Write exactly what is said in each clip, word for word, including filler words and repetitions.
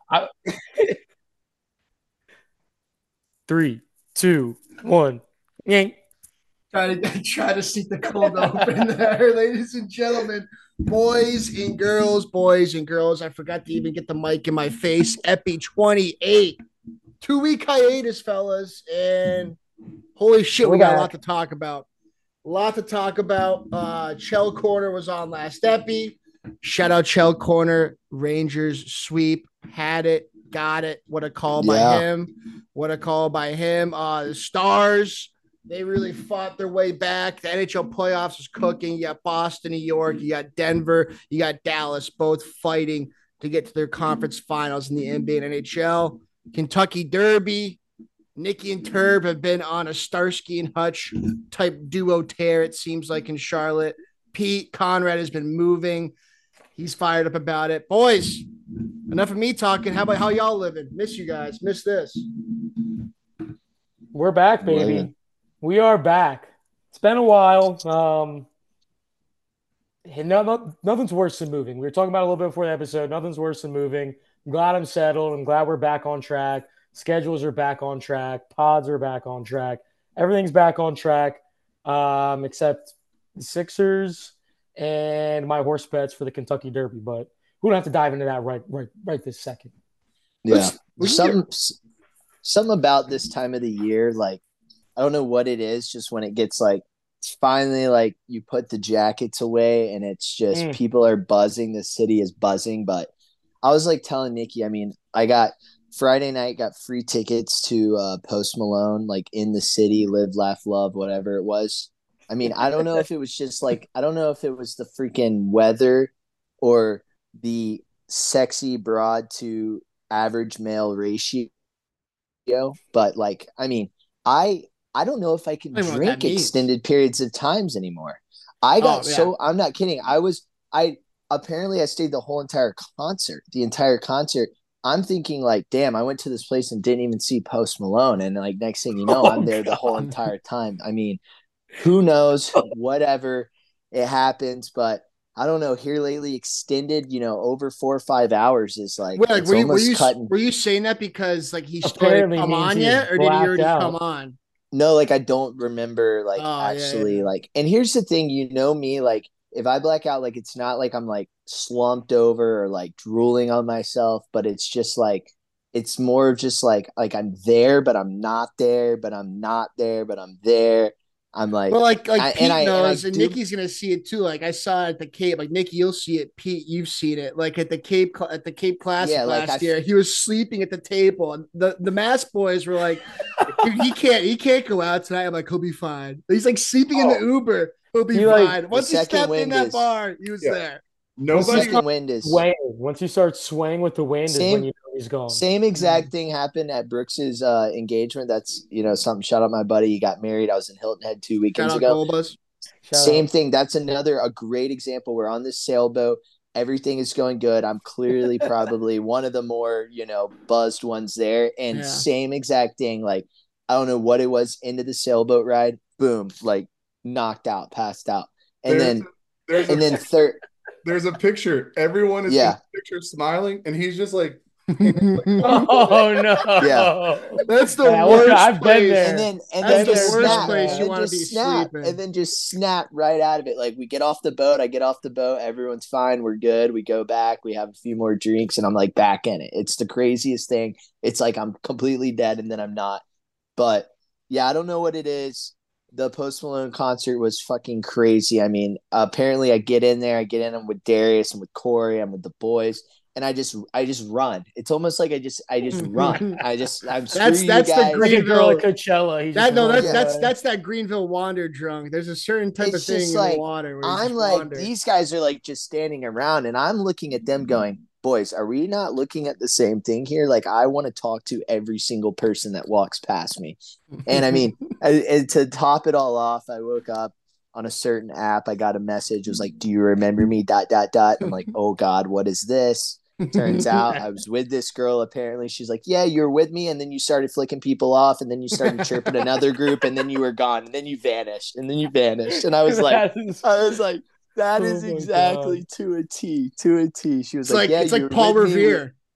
I, three, two, one. Yank. Try to try to see the cold open there, ladies and gentlemen, boys and girls, boys and girls. I forgot to even get the mic in my face. Epi twenty-eight, two week hiatus, fellas, and holy shit, We're we got a lot back. to talk about. A lot to talk about. Uh, Chell Corner was on last Epi. Shout out Chell Corner, Rangers sweep, had it, got it. What a call by Yeah. him. What a call by him. Uh, the Stars, they really fought their way back. The N H L playoffs is cooking. You got Boston, New York, you got Denver, you got Dallas, both fighting to get to their conference finals in the N B A and N H L. Kentucky Derby. Nikki and Turb have been on a Starsky and Hutch type duo tear, it seems like, in Charlotte. Pete Conrad has been moving. He's fired up about it. Boys, enough of me talking. How about how y'all living? Miss you guys. Miss this. We're back, baby. Living. We are back. It's been a while. Um, no, no, nothing's worse than moving. We were talking about it a little bit before the episode. Nothing's worse than moving. I'm glad I'm settled. I'm glad we're back on track. Schedules are back on track. Pods are back on track. Everything's back on track, um, except the Sixers and my horse bets for the Kentucky Derby. But we don't have to dive into that right, right, right this second. Yeah. Let's- Some something about this time of the year, like I don't know what it is, just when it gets like it's finally like you put the jackets away and it's just Mm. people are buzzing, the city is buzzing. But I was like telling Nikki, I mean, I got Friday night got free tickets to uh Post Malone, like in the city, live, laugh, love, whatever it was. I mean, I don't know if it was just like I don't know if it was the freaking weather or the sexy broad to average male ratio, but like I mean, I I don't know if I can I don't know what drink that means. extended periods of times anymore. I got Oh, yeah. so I'm not kidding. I was I apparently I stayed the whole entire concert, the entire concert. I'm thinking like, damn, I went to this place and didn't even see Post Malone, and like next thing you know, Oh, I'm there the whole God. entire time. I mean, who knows? Whatever it happens, but I don't know. Here lately, extended, you know, over four or five hours is like Wait, like, it's were you were almost you cutting. were you saying that because like he still Apparently hadn't come means on he is yet, or did he blacked already out. come on? No, like I don't remember like Oh, yeah, actually yeah. like. And here's the thing, you know me, like if I black out, like it's not like I'm like slumped over or like drooling on myself, but it's just like it's more of just like like I'm there, but I'm not there, but I'm not there, but I'm there. I'm like, Well, like like I, and Pete I and I knows, and do. Nikki's gonna see it too. Like I saw it at the Cape. Like Nikki, you'll see it. Pete, you've seen it. Like at the Cape at the Cape Classic Yeah, like I last year, he was sleeping at the table, and the the mask boys were like, "Dude, he can't he can't go out tonight." I'm like, "He'll be fine." He's like sleeping in the Oh. Uber. He'll be He, like, fine. the Once he second stepped in wind that is bar, he was Yeah. there. the Nobody. second wind is Swaying. Once you start swaying with the wind is when same you know he's gone. Same exact thing happened at Brooks's uh, engagement. That's you know something. Shout out my buddy. He got married. I was in Hilton Head two Shout weekends out ago. Golbas. Shout Same out. thing. That's another a great example. We're on this sailboat. Everything is going good. I'm clearly probably one of the more you know buzzed ones there. And Yeah. same exact thing. Like I don't know what it was into the sailboat ride. Boom, like knocked out, passed out, and There's then there's and a then third. there's a picture. Everyone is in Yeah. the picture smiling, and he's just like, Oh no! Yeah. That's the Yeah, look, worst I've been place. there. And then and That's then the just worst snap, place and you then wanna just be snap, sleeping. and then just snap right out of it. Like we get off the boat, I get off the boat, everyone's fine, we're good. We go back, we have a few more drinks, and I'm like back in it. It's the craziest thing. It's like I'm completely dead, and then I'm not. But yeah, I don't know what it is. The Post Malone concert was fucking crazy. I mean, apparently I get in there, I get in, I'm with Darius, I'm with Corey, I'm with the boys. And I just, I just run. It's almost like I just, I just run. I just, I'm screw That's you that's the guys. Like a girl at Greenville. Coachella. He That just no, runs that's that's away. that's that Greenville wander drunk. There's a certain type It's of thing just in the like water where you I'm just like wander. these guys are like just standing around, and I'm looking at them going, "Boys, are we not looking at the same thing here? Like I want to talk to every single person that walks past me." And I mean, I, and to top it all off, I woke up on a certain app. I got a message. It was like, "Do you remember me?" Dot dot dot. I'm like, "Oh God, what is this?" Turns out I was with this girl. Apparently, she's like, "Yeah, you're with me," and then you started flicking people off, and then you started chirping another group, and then you were gone, and then you vanished, and then you vanished, and I was like, That is- I was like, that Oh is my exactly God. to a T, to a T. She was It's like, like "Yeah, it's you like were Paul with me." We- Revere.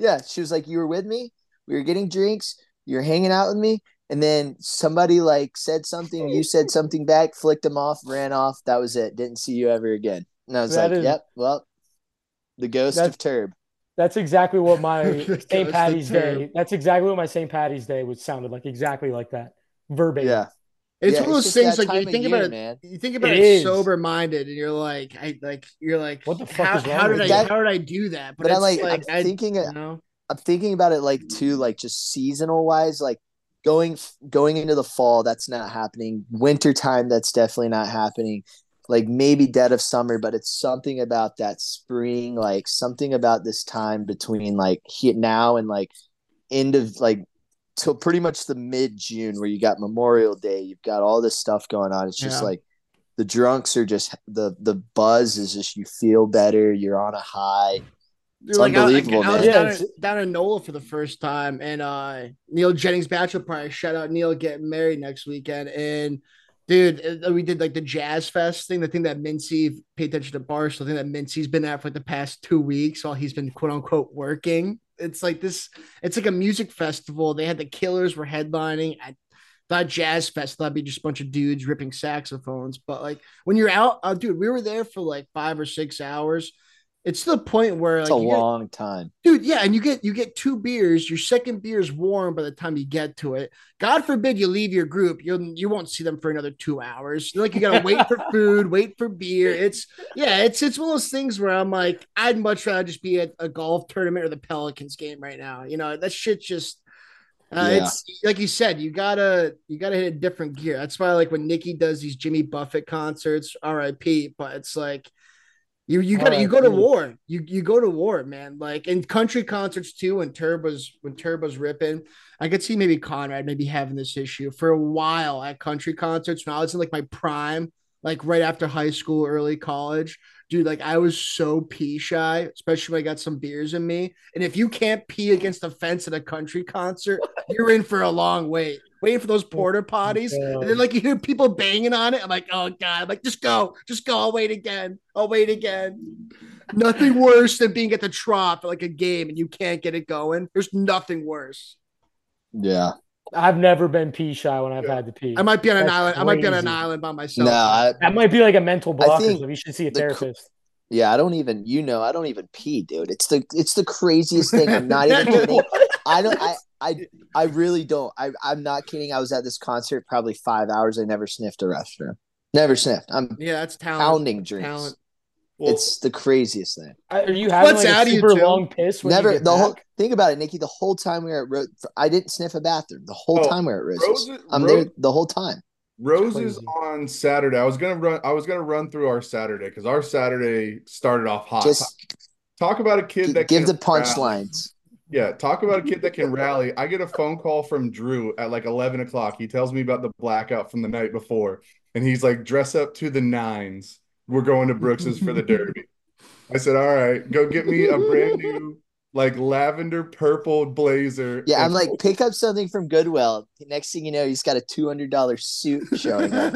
Yeah, she was like, you were with me. We were getting drinks. You were hanging out with me. And then somebody like said something. You said something back, flicked them off, ran off. That was it. Didn't see you ever again. And I was That like, is yep, well, the ghost that's of Turb. that's exactly what my The Saint ghost Patty's of Turb. Day. That's exactly what my Saint Patty's Day would sounded like. Exactly like that, verbatim. Yeah. It's Yeah, one of it's those just things that like you time of think year, about it, man. you think about It it, is. sober minded, and you're like, I like you're like, What the fuck how is wrong how did with I you? That- how did I do that? But, But I'm it's like, like, I'm I thinking, you know. I'm thinking about it like too, like just seasonal wise, like going going into the fall, that's not happening. Winter time, that's definitely not happening. Like maybe dead of summer, but it's something about that spring, like something about this time between like here now and like end of like till pretty much the mid June where you got Memorial Day, you've got all this stuff going on. It's just Yeah. like the drunks are just the the buzz is just you feel better, you're on a high. Dude, like I, like, unbelievable, I was man. down, Yeah, in, it's- down in NOLA for the first time, and uh Neil Jennings bachelor party. Shout out Neil getting married next weekend. And dude, uh, we did like the Jazz Fest thing, the thing that Mincy paid attention to Barstool, the thing that Mincy's been at for like the past two weeks while he's been quote unquote working. It's like this, it's like a music festival. They had the Killers were headlining. I thought Jazz Fest, that'd be just a bunch of dudes ripping saxophones. But like when you're out, uh, dude, we were there for like five or six hours. It's to the point where It's like a you get, long time. dude, yeah, and you get you get two beers. Your second beer is warm by the time you get to it. God forbid you leave your group, you you won't see them for another two hours. Like you gotta wait for food, wait for beer. It's yeah, it's it's one of those things where I'm like, I'd much rather just be at a golf tournament or the Pelicans game right now. You know, that shit just. Uh, Yeah. It's like you said, you gotta you gotta hit a different gear. That's why like when Nikki does these Jimmy Buffett concerts, R I P. But it's like you you got to you go to R I P. war. You you go to war, man. Like in country concerts too. When Turbo's when Turbo's ripping, I could see maybe Conrad maybe having this issue for a while at country concerts when I was in like my prime, like right after high school, early college. Dude, like I was so pee shy, especially when I got some beers in me. And if you can't pee against the fence at a country concert, you're in for a long wait. Waiting for those porta potties. And then like you hear people banging on it. I'm like, oh God. I'm like, just go. Just go. I'll wait again. I'll wait again. Nothing worse than being at the trough at like a game and you can't get it going. There's nothing worse. Yeah. I've never been pee shy when I've Yeah. had to pee. I might be on an That's island. I might be on an crazy. island by myself. No, I, That might be like a mental block or think something. You should see a the cr- therapist. yeah, I don't even, you know, I don't even pee, dude. It's the, it's the craziest thing. I'm not even kidding. I don't, I, I, I really don't. I, I'm not kidding. I was at this concert probably five hours. I never sniffed a restroom. Never sniffed. I'm Yeah, that's talent. pounding drinks. Talent. Well, It's the craziest thing. Are you having What's like out a of you, super Joe? long piss when Never you get the back? whole think about it, Nikki. The whole time we were at Ro- I didn't sniff a bathroom. The whole Oh, time we were at Roses. Roses- I'm Ro- there the whole time. Roses crazy. on Saturday. I was gonna run. I was gonna run through our Saturday because our Saturday started off hot. Just Talk about a kid g- that give can the rally. punchlines. Yeah, talk about a kid that can rally. I get a phone call from Drew at like eleven o'clock. He tells me about the blackout from the night before, and he's like, "Dress up to the nines. We're going to Brooks's for the Derby." I said, "All right, go get me a brand new like lavender purple blazer." Yeah, I'm and- like, pick up something from Goodwill. Next thing you know, he's got a two hundred dollar suit showing up.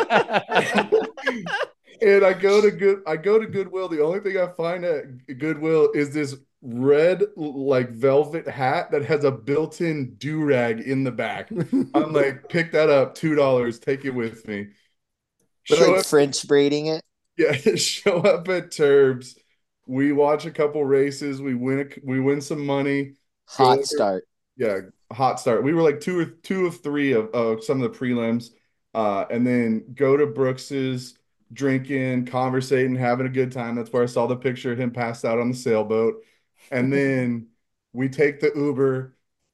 Good. And I go to good I go to Goodwill. The only thing I find at Goodwill is this red like velvet hat that has a built-in do-rag in the back. I'm like, pick that up, two dollars, take it with me. But Show like up, French braiding it. yeah, show up at Turbs. We watch a couple races, we win a, we win some money. Go Hot over- start. Yeah, hot start. We were like two or two of three of, of some of the prelims, uh, and then go to Brooks's, drinking, conversating, having a good time. That's where I saw the picture of him passed out on the sailboat. And then we take the Uber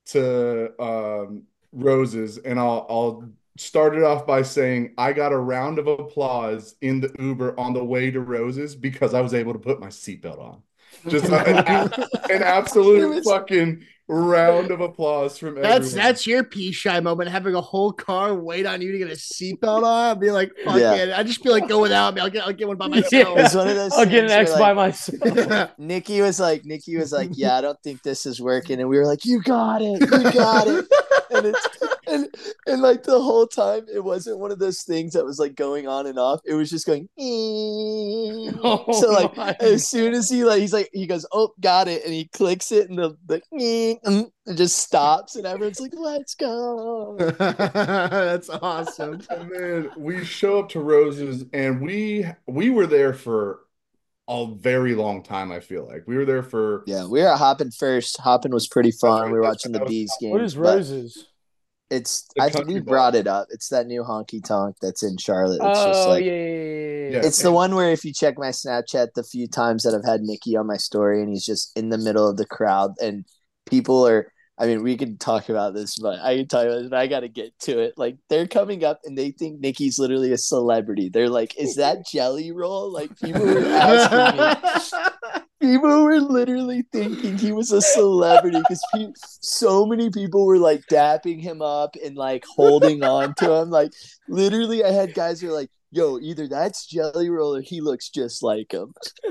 to um, Roses, and I'll I'll start it off by saying I got a round of applause in the Uber on the way to Roses because I was able to put my seatbelt on. Just an, an absolute fucking round of applause from That's everyone. that's your pee shy moment, having a whole car wait on you to get a seatbelt on. Be like, fuck Yeah. it. I just feel like go without me. I'll get I'll get one by Yeah. myself. It's one of those I'll get an things X where, by like, myself. Nikki was like, Nikki was like, yeah, I don't think this is working. And we were like, you got it. You got it. And it's and and like the whole time, it wasn't one of those things that was like going on and off. It was just going. Oh So like my as soon as he like he's like he goes, oh, got it, and he clicks it, and the the it just stops, and everyone's like, let's go. That's awesome. And then we show up to Rose's, and we we were there for a very long time. I feel like we were there for. Yeah, we were at Hoppin first. Hoppin was pretty fun. right, We were that's watching right, the that was Bees fun. What games, is but Roses? it's The I country we bar. brought it up. It's that new honky tonk that's in Charlotte. It's Oh just like yeah, yeah, yeah, yeah, Yeah. it's the one where if you check my Snapchat, the few times that I've had Nikki on my story, and he's just in the middle of the crowd, and people are. I mean, we can talk about this, but I can tell you, this, but I got to get to it. Like they're coming up, and they think Nikki's literally a celebrity. They're like, "Is that Jelly Roll?" Like people were asking me. People were literally thinking he was a celebrity because pe- so many people were like dapping him up and like holding on to him. Like literally, I had guys who were like, "Yo, either that's Jelly Roll or he looks just like him."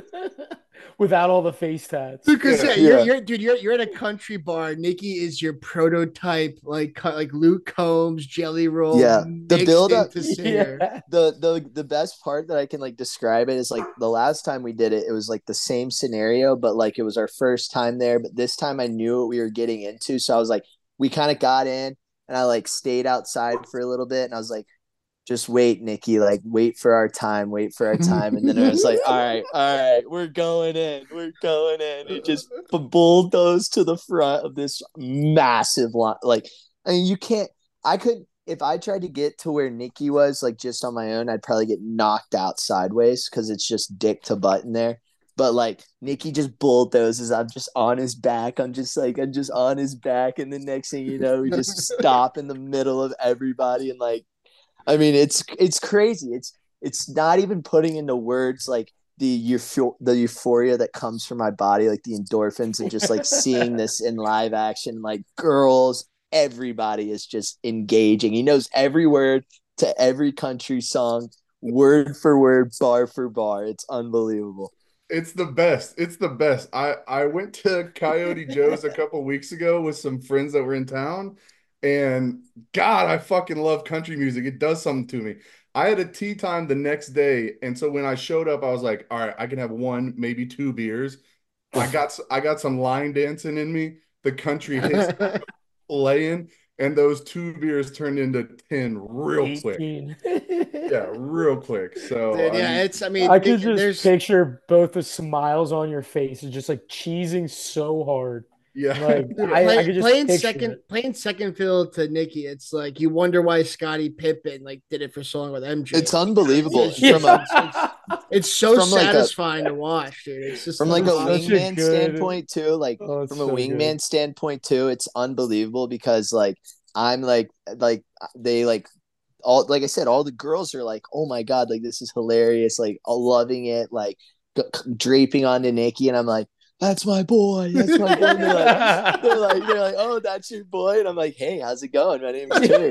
Without all the face tats. Because yeah, Yeah. you're, Yeah. you're dude, you're you're at a country bar. Nikki is your prototype, like co- like Luke Combs, Jelly Roll, Yeah, the mixed build-up- into singer. Yeah. the the the best part that I can like describe it is like the last time we did it, it was like the same scenario, but like it was our first time there. But this time I knew what we were getting into, so I was like, we kind of got in, and I like stayed outside for a little bit, and I was like, just wait, Nikki, like wait for our time, wait for our time, and then I was like, all right, all right, we're going in, we're going in. It just bulldozed to the front of this massive line, like I mean, you can't. I could if I tried to get to where Nikki was, like just on my own, I'd probably get knocked out sideways because it's just dick to butt in there. But like Nikki just bulldozes. I'm just on his back. I'm just like I'm just on his back, and the next thing you know, we just stop in the middle of everybody, and like, I mean, it's it's crazy. It's it's not even putting into words like the euph- the euphoria that comes from my body, like the endorphins of just like seeing this in live action, like girls. Everybody is just engaging. He knows every word to every country song, word for word, bar for bar. It's unbelievable. It's the best. It's the best. I I went to Coyote Joe's a couple weeks ago with some friends that were in town, and God, I fucking love country music. It does something to me. I had a tea time the next day, and so when I showed up, I was like, all right, I can have one, maybe two beers. I got I got some line dancing in me. The country hits playing, and those two beers turned into ten real quick. eighteen. Yeah, real quick. So Dude, I yeah, mean, it's. I mean, I could Nick- just there's picture both the smiles on your faces, just like cheesing so hard. yeah. Like dude, I, play- I could just playing picture second it. playing second fiddle to Nikki. It's like you wonder why Scottie Pippen like did it for so long with M J. It's unbelievable. It's, From a it's, it's so From like a- satisfying to watch, dude. It's just from like a Such a wingman good- standpoint too, like Oh, it's from a so wingman good. standpoint too, it's unbelievable because like I'm like like they like all like I said, all the girls are like, oh my god, like this is hilarious, like loving it, like g- draping onto Nikki, and I'm like, that's my boy, that's my boy. And they're like, they're like, they're like, oh, that's your boy, and I'm like, hey, how's it going? My name's Terry.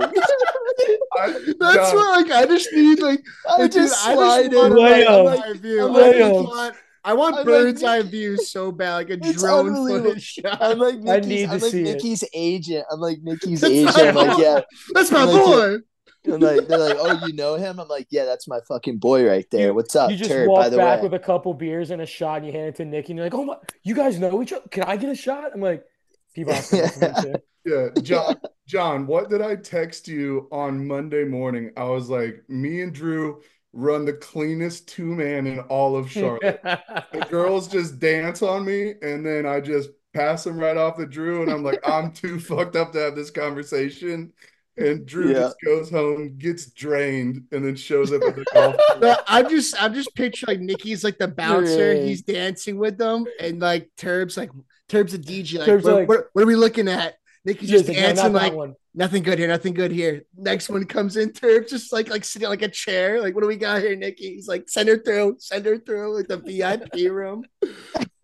I, That's John, what like I just need like I dude, just I slide just want in, a Way I'm up. like, bird's eye view. I'm I like, just Nick- want I want I'm like, bird's eye Nick- view so bad, like a It's drone unbelievable. footage shot. I'm like I Nikki's, need I'm to like see it. Nikki's agent. I'm like Nikki's That's agent. my I'm like, boy. yeah. That's my I'm like, boy. I'm like, they're like, oh, you know him? I'm like, yeah, that's my fucking boy right there. You- What's up, You just Turd? walk By the back way, with a couple beers and a shot, and you hand it to Nick, and you're like, "Oh my, you guys know each other? Can I get a shot?" I'm like, "People ask me for me too." yeah, John, John, what did I text you on Monday morning? I was like, me and Drew run the cleanest two man in all of Charlotte. The girls just dance on me, and then I just pass them right off to Drew, and I'm like, I'm too fucked up to have this conversation. And Drew Yeah. just goes home, gets drained, and then shows up at the golf course. But I'm just I'm just picturing like Nikki's like the bouncer. Great. He's dancing with them, and like Turb's like Turb's a D J. Like, Turb's what, like- what, what are we looking at? Nikki's He's just like, "No, not dancing that like one." nothing good here, nothing good here. Next one comes in, Turb's just like like sitting on like a chair. Like, what do we got here, Nikki? He's like, send her through, send her through like the V I P room.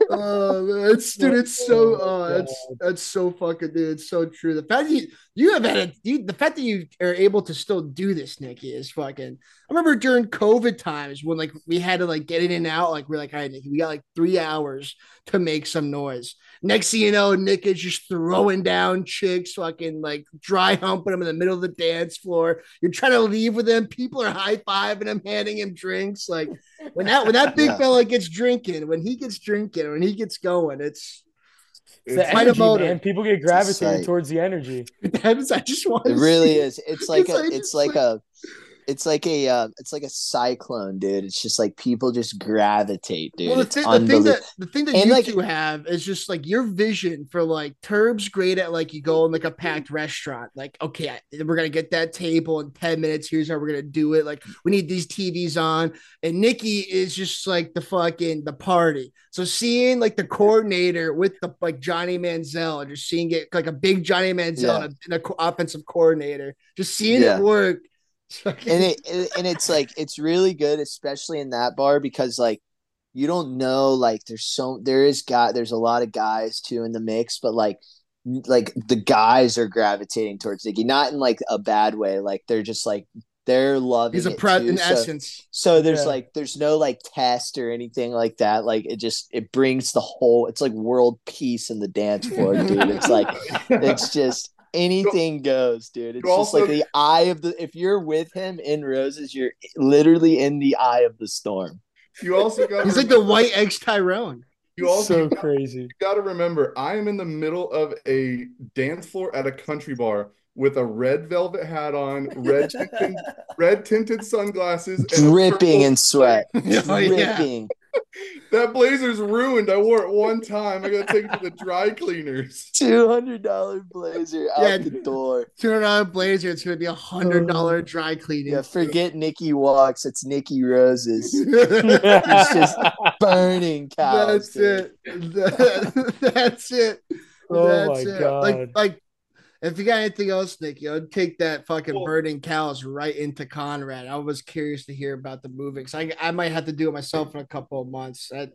Oh man, it's dude, it's so Oh, oh God. that's that's so fucking dude. It's so true. The fact that you you have had a you, the fact that you are able to still do this, Nikki, is fucking. I remember during COVID times when like we had to like get in and out. Like we're like, all right, Nikki, we got like three hours to make some noise. Next thing you know, Nick is just throwing down chicks, fucking like dry humping them in the middle of the dance floor. You're trying to leave with him. People are high fiving him, handing him drinks. Like when that when that big Yeah. fella gets drinking, when he gets drinking, when he gets going, it's It's the It's quite a energy, motor. man. People get It's a gravitated sight. towards the energy. That's, I just want It to really see. is. It's like It's a like, it's it's like like a it's like a uh, it's like a cyclone, dude. It's just like people just gravitate, dude. well, the It's thing, the thing unbelievable. that the thing that And you like, two have is just like your vision for like Turb's great at like you go in like a packed restaurant, like okay, I, we're gonna get that table in ten minutes. Here's how we're gonna do it. Like we need these T Vs on, and Nikki is just like the fucking the party. So seeing like the coordinator with the like Johnny Manziel, and just seeing it like a big Johnny Manziel yeah, and, a, and a co- offensive coordinator, just seeing it yeah. work. It's And fucking, it it- and it's like it's really good, especially in that bar because like you don't know like there's so there is guy there's a lot of guys too in the mix, but like like the guys are gravitating towards Ziggy, not in like a bad way. Like they're just like they're he's loving a it pre too. in So essence. so there's Yeah. like there's no like test or anything like that. Like it just it brings the whole it's like world peace in the dance floor, dude. It's like it's just anything goes, dude. You It's just like also the eye of the if you're with him in roses, you're literally in the eye of the storm. you also got to He's like the remember white X Tyrone. you also So crazy. got to remember I am in the middle of a dance floor at a country bar with a red velvet hat on, red tinted red tinted sunglasses, and a Dripping purple in sweat. Oh yeah. Dripping. that blazer's ruined. I wore it one time. I gotta take it to the dry cleaners. two hundred dollars blazer Yeah. out the door. two hundred dollar blazer. It's gonna be a hundred dollar Oh. dry cleaning. Yeah, forget Nikki Walks. It's Nikki Roses. It's just burning cows. That's dude. it. That- that's it. Oh That's my it. Like God. like if you got anything else, Nick, you know, take that fucking Well- burning cows right into Conrad. I was curious to hear about the movie because I, I might have to do it myself in a couple of months. That,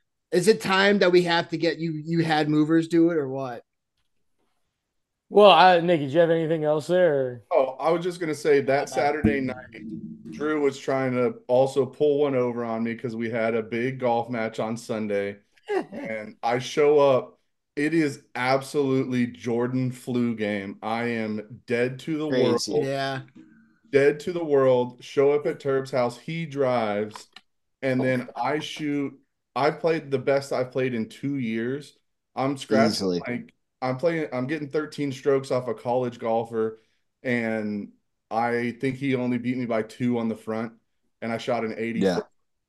is it time that we have to get you you had movers do it or what? Well, I, Nikki, do you have anything else there? Oh, I was just gonna say that Saturday night, Drew was trying to also pull one over on me because we had a big golf match on Sunday, and I show up. It is absolutely Jordan flu game. I am dead to the Crazy. world. Yeah. Dead to the world. Show up at Turb's house. He drives, and then I shoot. I played the best I've played in two years. I'm scratching Easily. like I'm playing. I'm getting thirteen strokes off a college golfer, and I think he only beat me by two on the front, and I shot an eighty. Yeah.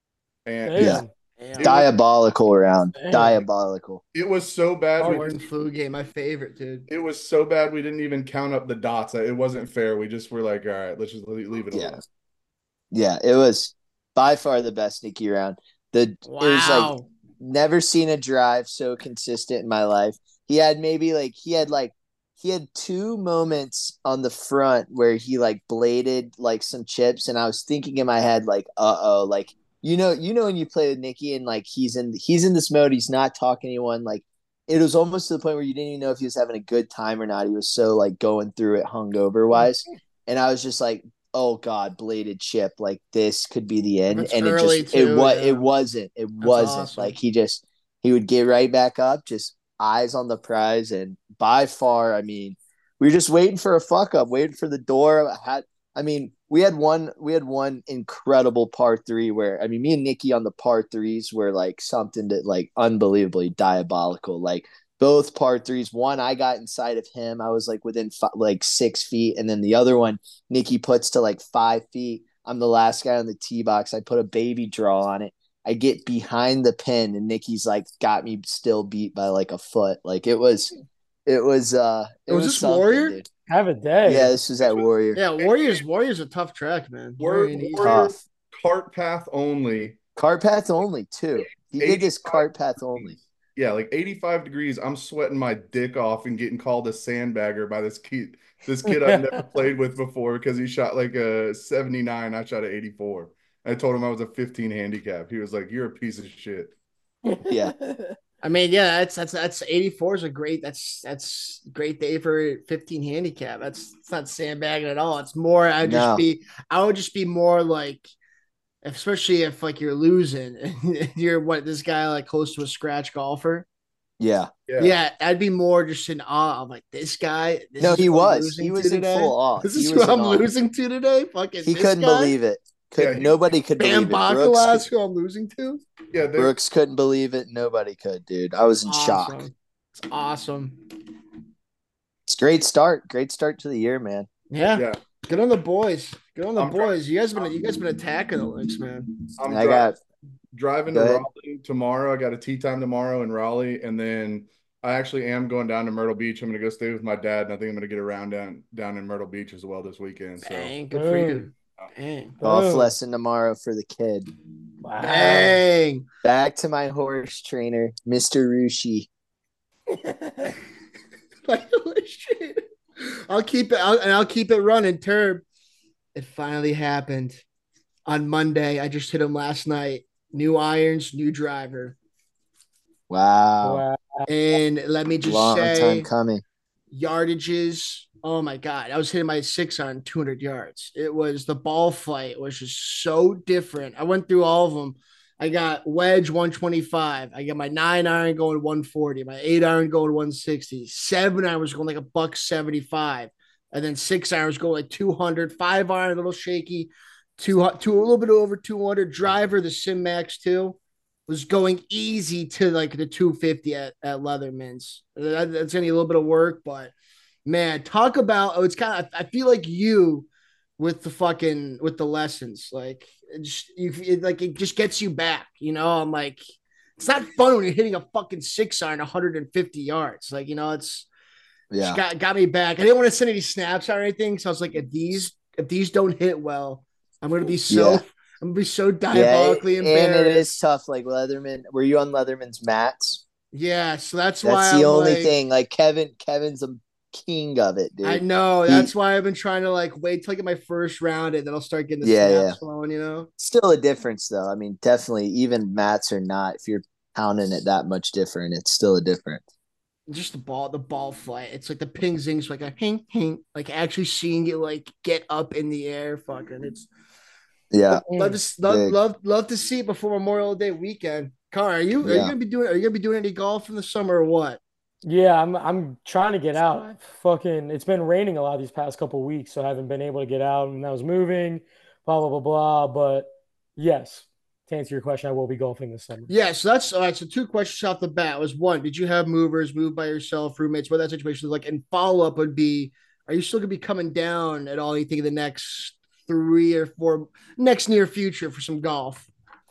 And Damn. Yeah. Damn. Diabolical round. Damn. Diabolical. it was so bad. We Jordan flu game, my favorite, dude. it was so bad we didn't even count up the dots. It wasn't fair. We just were like, all right, let's just leave it Yeah. alone. Yeah, it was by far the best Nikki round. The it was like Wow. never seen a drive so consistent in my life. He had maybe like he had like he had two moments on the front where he like bladed like some chips, and I was thinking in my head like, uh oh, like you know, you know when you play with Nikki and like he's in he's in this mode, he's not talking to anyone. Like it was almost to the point where you didn't even know if he was having a good time or not. He was so like going through it hungover wise, and I was just like, oh god, bladed chip, like this could be the end. it's And it early, just it too, was yeah. it wasn't it wasn't awesome. like he just he would get right back up, just eyes on the prize. And by far, I mean, we were just waiting for a fuck up, waiting for the door. I had I mean, we had one we had one incredible par three where I mean me and Nikki on the par threes were like something that like unbelievably diabolical. Like both par threes. One, I got inside of him. I was like within fi- like six feet. And then the other one, Nikki puts to like five feet. I'm the last guy on the tee box. I put a baby draw on it. I get behind the pin, and Nikki's like got me still beat by like a foot. Like it was, it was, uh, it Was was, this something, Warrior? dude. Have a day. Yeah, this was at Warrior. Yeah, Warriors. Warriors a tough track, man. We're, Warrior needs- we're Tough. cart path only. Cart path only too. He did this cart path only. Yeah, like eighty-five degrees. I'm sweating my dick off and getting called a sandbagger by this kid, this kid I've never played with before because he shot like a seventy-nine. I shot an eighty-four. I told him I was a fifteen handicap. He was like, "You're a piece of shit." Yeah. I mean, yeah, that's that's that's eighty-four is a great that's that's a great day for fifteen handicap. That's it's not sandbagging at all. It's more I'd just No. be I would just be more like especially if like you're losing and you're what this guy like close to a scratch golfer. Yeah. Yeah. Yeah, I'd be more just in awe. I'm like, this guy, this No, is he who I'm was. He losing to was in today. full awe. This He is who was in I'm awe. losing to today. Fucking He this couldn't guy. believe it. Could Yeah, he- nobody could Bam believe it. Brooks, Bacala's could- who I'm losing to. Yeah, they're- Brooks couldn't believe it. Nobody could, dude. I was in shock. Awesome. It's awesome. It's a great start. Great start to the year, man. Yeah. yeah. Good on the boys. Good on the I'm try- boys. You guys been you guys been attacking the links, man. I'm I dri- got driving to Go ahead. Raleigh tomorrow. I got a tea time tomorrow in Raleigh, and then I actually am going down to Myrtle Beach. I'm going to go stay with my dad, and I think I'm going to get around down down in Myrtle Beach as well this weekend. So Dang, good for you. Dang. golf Boom. lesson tomorrow for the kid. Wow. Dang. Back to my horse trainer, Mister Rushi. Like, holy shit. I'll keep it I'll, and I'll keep it running. Terb. It finally happened on Monday. I just hit him last night. New irons, new driver. Wow. Wow. And let me just Long say, time coming. yardages. Oh my god, I was hitting my six on two hundred yards. It was the ball flight was just so different. I went through all of them. I got wedge one twenty-five. I got my nine iron going one forty. My eight iron going one sixty. Seven iron was going like a buck seventy-five, and then six iron was going like two hundred. Five iron a little shaky. Two, two a little bit over two hundred. Driver the Sim Max two was going easy to like the two fifty at, at Leatherman's. That, that's gonna need a little bit of work, but man, talk about oh, it's kind of I feel like you with the fucking with the lessons. Like it just you it, like it just gets you back, you know. I'm like, it's not fun when you're hitting a fucking six iron one hundred fifty yards. Like, you know, it's Yeah. just got got me back. I didn't want to send any snaps or anything. So I was like, if these if these don't hit well, I'm gonna be so Yeah. I'm gonna be so Yeah, diabolically and embarrassed. it is tough. Like Leatherman, were you on Leatherman's mats? Yeah, so that's, why That's the I'm only like, thing. Like Kevin, Kevin's a king of it, dude. I know. He- That's why I've been trying to like wait till I get my first round and then I'll start getting the Yeah, snaps yeah. flowing, you know? Still a difference, though. I mean, definitely, even mats or not, if you're pounding it that much different, it's still a difference. Just the ball, the ball flight. It's like the ping zings like a hing hing, like actually seeing it like get up in the air. Fucking it's Yeah. love to love, Big. love love to see it before Memorial Day weekend. Car, are you are you Yeah. gonna be doing are you gonna be doing any golf in the summer or what? Yeah, I'm I'm trying to get out. I fucking it's been raining a lot these past couple weeks, so I haven't been able to get out and I was moving, blah blah blah blah. But yes, to answer your question, I will be golfing this summer. Yeah, so that's all right. So two questions off the bat was one, did you have movers, move by yourself, roommates, what that situation was like? And follow up would be, are you still gonna be coming down at all? You think in the next three or four next near future for some golf?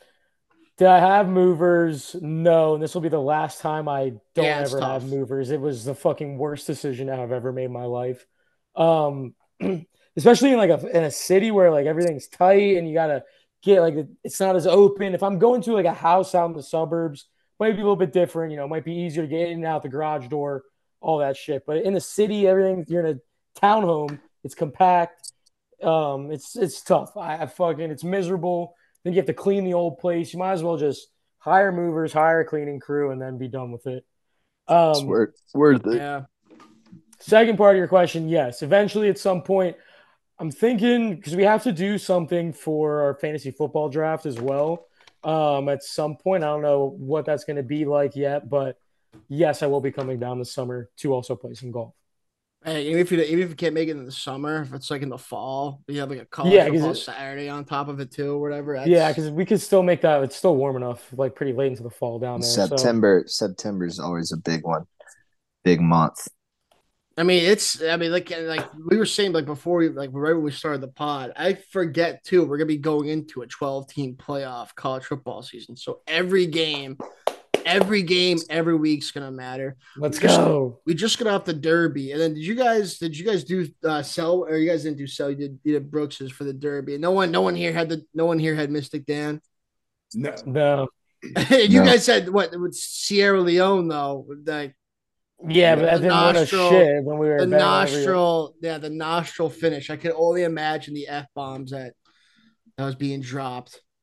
Did I have movers? No, and this will be the last time I don't Yeah, it's ever tough. have movers. It was the fucking worst decision I've ever made in my life. Um, especially in like a in a city where like everything's tight and you gotta get like it's not as open. If I'm going to like a house out in the suburbs, might be a little bit different. You know, it might be easier to get in and out the garage door, all that shit. But in the city, everything you're in a townhome, it's compact. Um, it's it's tough. I, I fucking it's miserable. Then you have to clean the old place. You might as well just hire movers, hire a cleaning crew, and then be done with it. It's Um, worth, worth it. Yeah. second part of your question, yes. Eventually, at some point, I'm thinking because we have to do something for our fantasy football draft as well. Um, at some point, I don't know what that's going to be like yet, but yes, I will be coming down this summer to also play some golf. Hey, even if you even if you can't make it in the summer, if it's like in the fall, you have like a college Yeah, 'cause football it- Saturday on top of it too, or whatever. That's, Yeah, because we could still make that. It's still warm enough, like pretty late into the fall down there. So September, September is always a big one, big month. I mean, it's I mean, like like we were saying like before we like right when we started the pod, I forget too, we're gonna be going into a twelve team playoff college football season. So every game, every game, every week's gonna matter. let's Just- go. We just got off the Derby, and then did you guys did you guys do uh sell or you guys didn't do sell? You did you did Brooks's for the Derby, and no one no one here had the no one here had Mystic Dan. No, No. You No. guys said what with Sierra Leone though, like Yeah, but that The didn't win a nostril- shit when we were the betting every- nostril, yeah, the nostril finish. I could only imagine the f bombs that that was being dropped.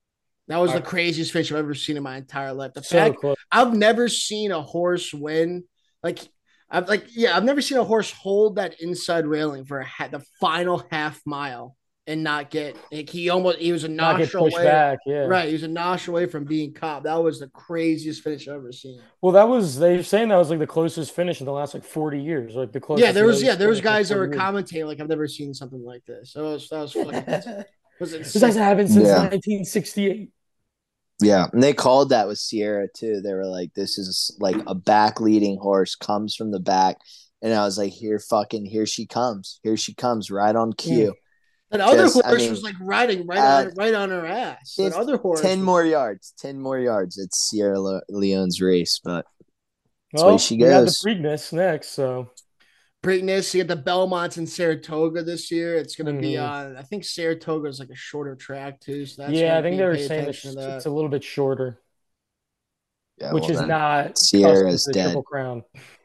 That was I, the craziest finish I've ever seen in my entire life. The So fact close. I've never seen a horse win like I've like yeah I've never seen a horse hold that inside railing for a ha- the final half mile and not get like he almost he was a Not get nostril pushed away. back. Yeah. Right, he was a nostril away from being caught. That was the craziest finish I've ever seen. Well, that was they're saying that was like the closest finish in the last like forty years, like the Yeah, closest there was yeah nose there was finish in guys that were forty commentating like I've never seen something like this. That was that was fucking years. was This hasn't insane. happened since Yeah. nineteen sixty-eight. Yeah, and they called that with Sierra too. They were like, "This is like a back leading horse comes from the back," and I was like, "Here, fucking, here she comes! Here she comes, right on cue." That other Just, horse I mean, was like riding right uh, on right on her ass. That Fif- other horse ten was- more yards, ten more yards. It's Sierra Le- Leone's race, but that's Well, where she we got the goes. Preakness next, so Preakness. You get the Belmonts in Saratoga this year. It's going to be Mhm. on. I think Saratoga is like a shorter track too, so that's yeah, gonna I think be they were pay saying attention it's, to that. it's a little bit shorter, Yeah, which well, is then not custom Sierra's to the dead. Triple Crown.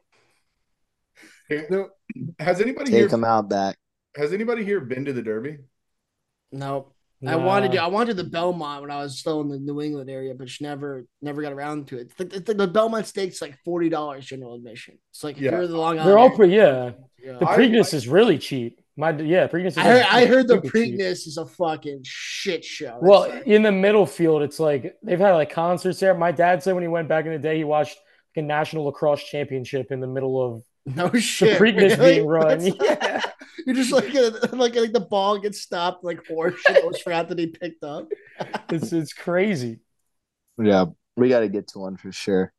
No, has anybody Take here them out back. has anybody here been to the Derby? no. I Nah. wanted to. I wanted the Belmont when I was still in the New England area, but just never, never got around to it. The, the, the Belmont Stakes like forty dollars general admission. It's like if Yeah. you're the Long Island, They're all area, pretty, yeah. yeah. The I- Preakness is really cheap. My yeah, Preakness is I heard, like I heard the super cheap. Preakness is a fucking shit show. Well, That's- in the middle field, it's like they've had like concerts there. My dad said when he went back in the day, he watched like a national lacrosse championship in the middle of no the shit. Preakness really? being run. That's- Yeah. You're just like like like the ball gets stopped, like horse shit was forgot to be picked up. It's it's crazy. Yeah, we got to get to one for sure.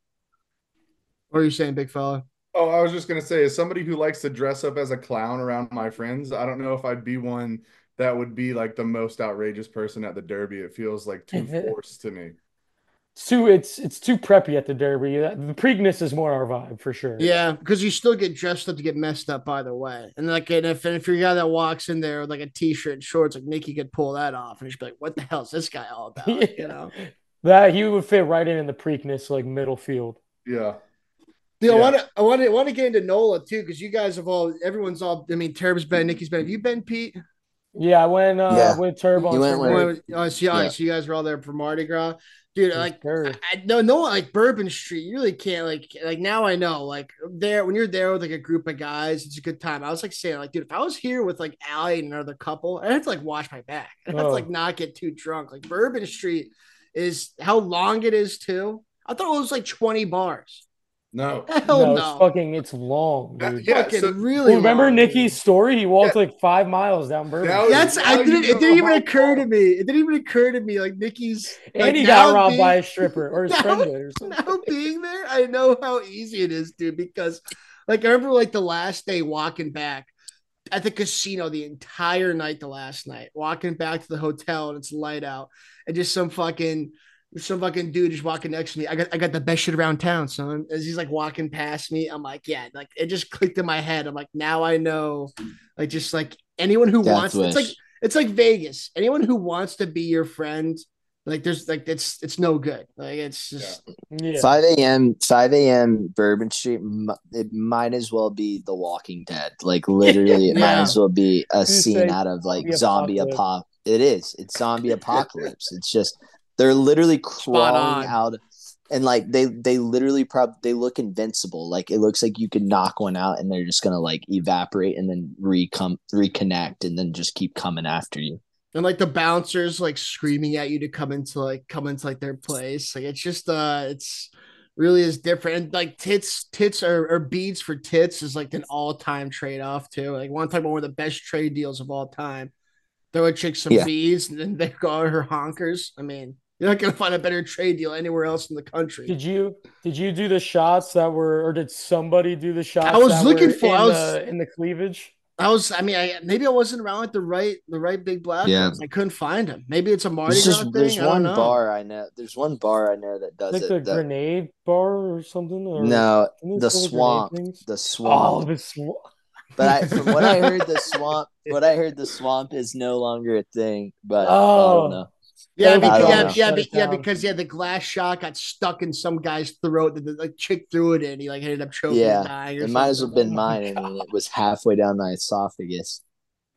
What are you saying, big fella? Oh, I was just gonna say, as somebody who likes to dress up as a clown around my friends, I don't know if I'd be one that would be like the most outrageous person at the Derby. It feels like too forced to me. It's too it's it's too preppy at the Derby. The Preakness is more our vibe for sure. Yeah, because you still get dressed up to get messed up either way. And like, and if and if you're a guy that walks in there with like a t-shirt and shorts, like Nikki could pull that off, and just be like, "What the hell is this guy all about?" Yeah. You know. That he would fit right in in the Preakness, like middle field. Yeah. Dude, I Yeah. want to, I want to, want to get into NOLA too, because you guys have all, everyone's all. I mean, Turb's been, Nikki's been. Have you been, Pete? Yeah, I went uh, Yeah. with Turbo. You went with- Oh, so, yeah, Yeah. so you guys were all there for Mardi Gras, dude. Like, sure. I, I no, no, like Bourbon Street, you really can't like, like now I know, like there when you're there with like a group of guys, it's a good time. I was like saying, like, dude, if I was here with like Allie and another couple, I have to like wash my back. I have to Oh. like not get too drunk. Like Bourbon Street is how long it is too. I thought it was like twenty bars. No. Hell no, no, it's fucking it's long, That- dude. yeah, fucking so- really. Well, remember long, Nikki's dude. story? He walked Yeah. like five miles down Bourbon. That Street. was- That's I Now didn't. you It didn't know even how occur to long- me. It didn't even occur to me. Like Nikki's and like, he got now robbed being- by a stripper, or his now- friend did, or something. Now being there, I know how easy it is, dude. Because like I remember like the last day walking back at the casino the entire night, the last night, walking back to the hotel and it's light out, and just some fucking some fucking dude just walking next to me. I got I got the best shit around town, son. As he's like walking past me, I'm like, yeah, like it just clicked in my head. I'm like, now I know, like just like anyone who Death wants, it's wish. like it's like Vegas. Anyone who wants to be your friend, like there's like it's it's no good. Like it's just Yeah. five a.m. five a.m. Bourbon Street. m- It might as well be The Walking Dead. Like literally, it might Yeah. as well be a You scene say out of like zombie zombie apocalypse. apop. It is. It's zombie apocalypse. It's just they're literally crawling on. out, and like they they literally prob they look invincible. Like it looks like you could knock one out, and they're just gonna like evaporate and then recome reconnect, and then just keep coming after you. and like the bouncers like screaming at you to come into like come into like their place. Like it's just uh it's really is different. And like tits, tits or, or beads for tits is like an all-time trade-off too. Like one time one of the best trade deals of all time. Throw a chick some Yeah. beads and then they call her honkers. I mean, you're not gonna find a better trade deal anywhere else in the country. Did you did you do the shots that were, or did somebody do the shots? I was that looking were for- in, I was- the, in the cleavage. I was, I mean, I maybe I wasn't around with the right, the right big black Yeah. ones. I couldn't find him. Maybe it's a Mardi There's Gras just thing. there's I don't one know. bar I know. There's one bar I know that does Like it. the that- grenade bar or something? Or no, isn't the this all grenade swamp. things? The Oh, swamp. the swamp. But I, from what I heard, the swamp. What I heard, the swamp is no longer a thing. But I Oh. don't know. Yeah, That'd be because, cool. yeah, Shut yeah, it be- yeah, down. because yeah, the glass shot got stuck in some guy's throat. The, the like, chick threw it in. He like ended up choking Yeah, and dying. Or It might as well something. been Oh my mine. I mean, it was halfway down my esophagus.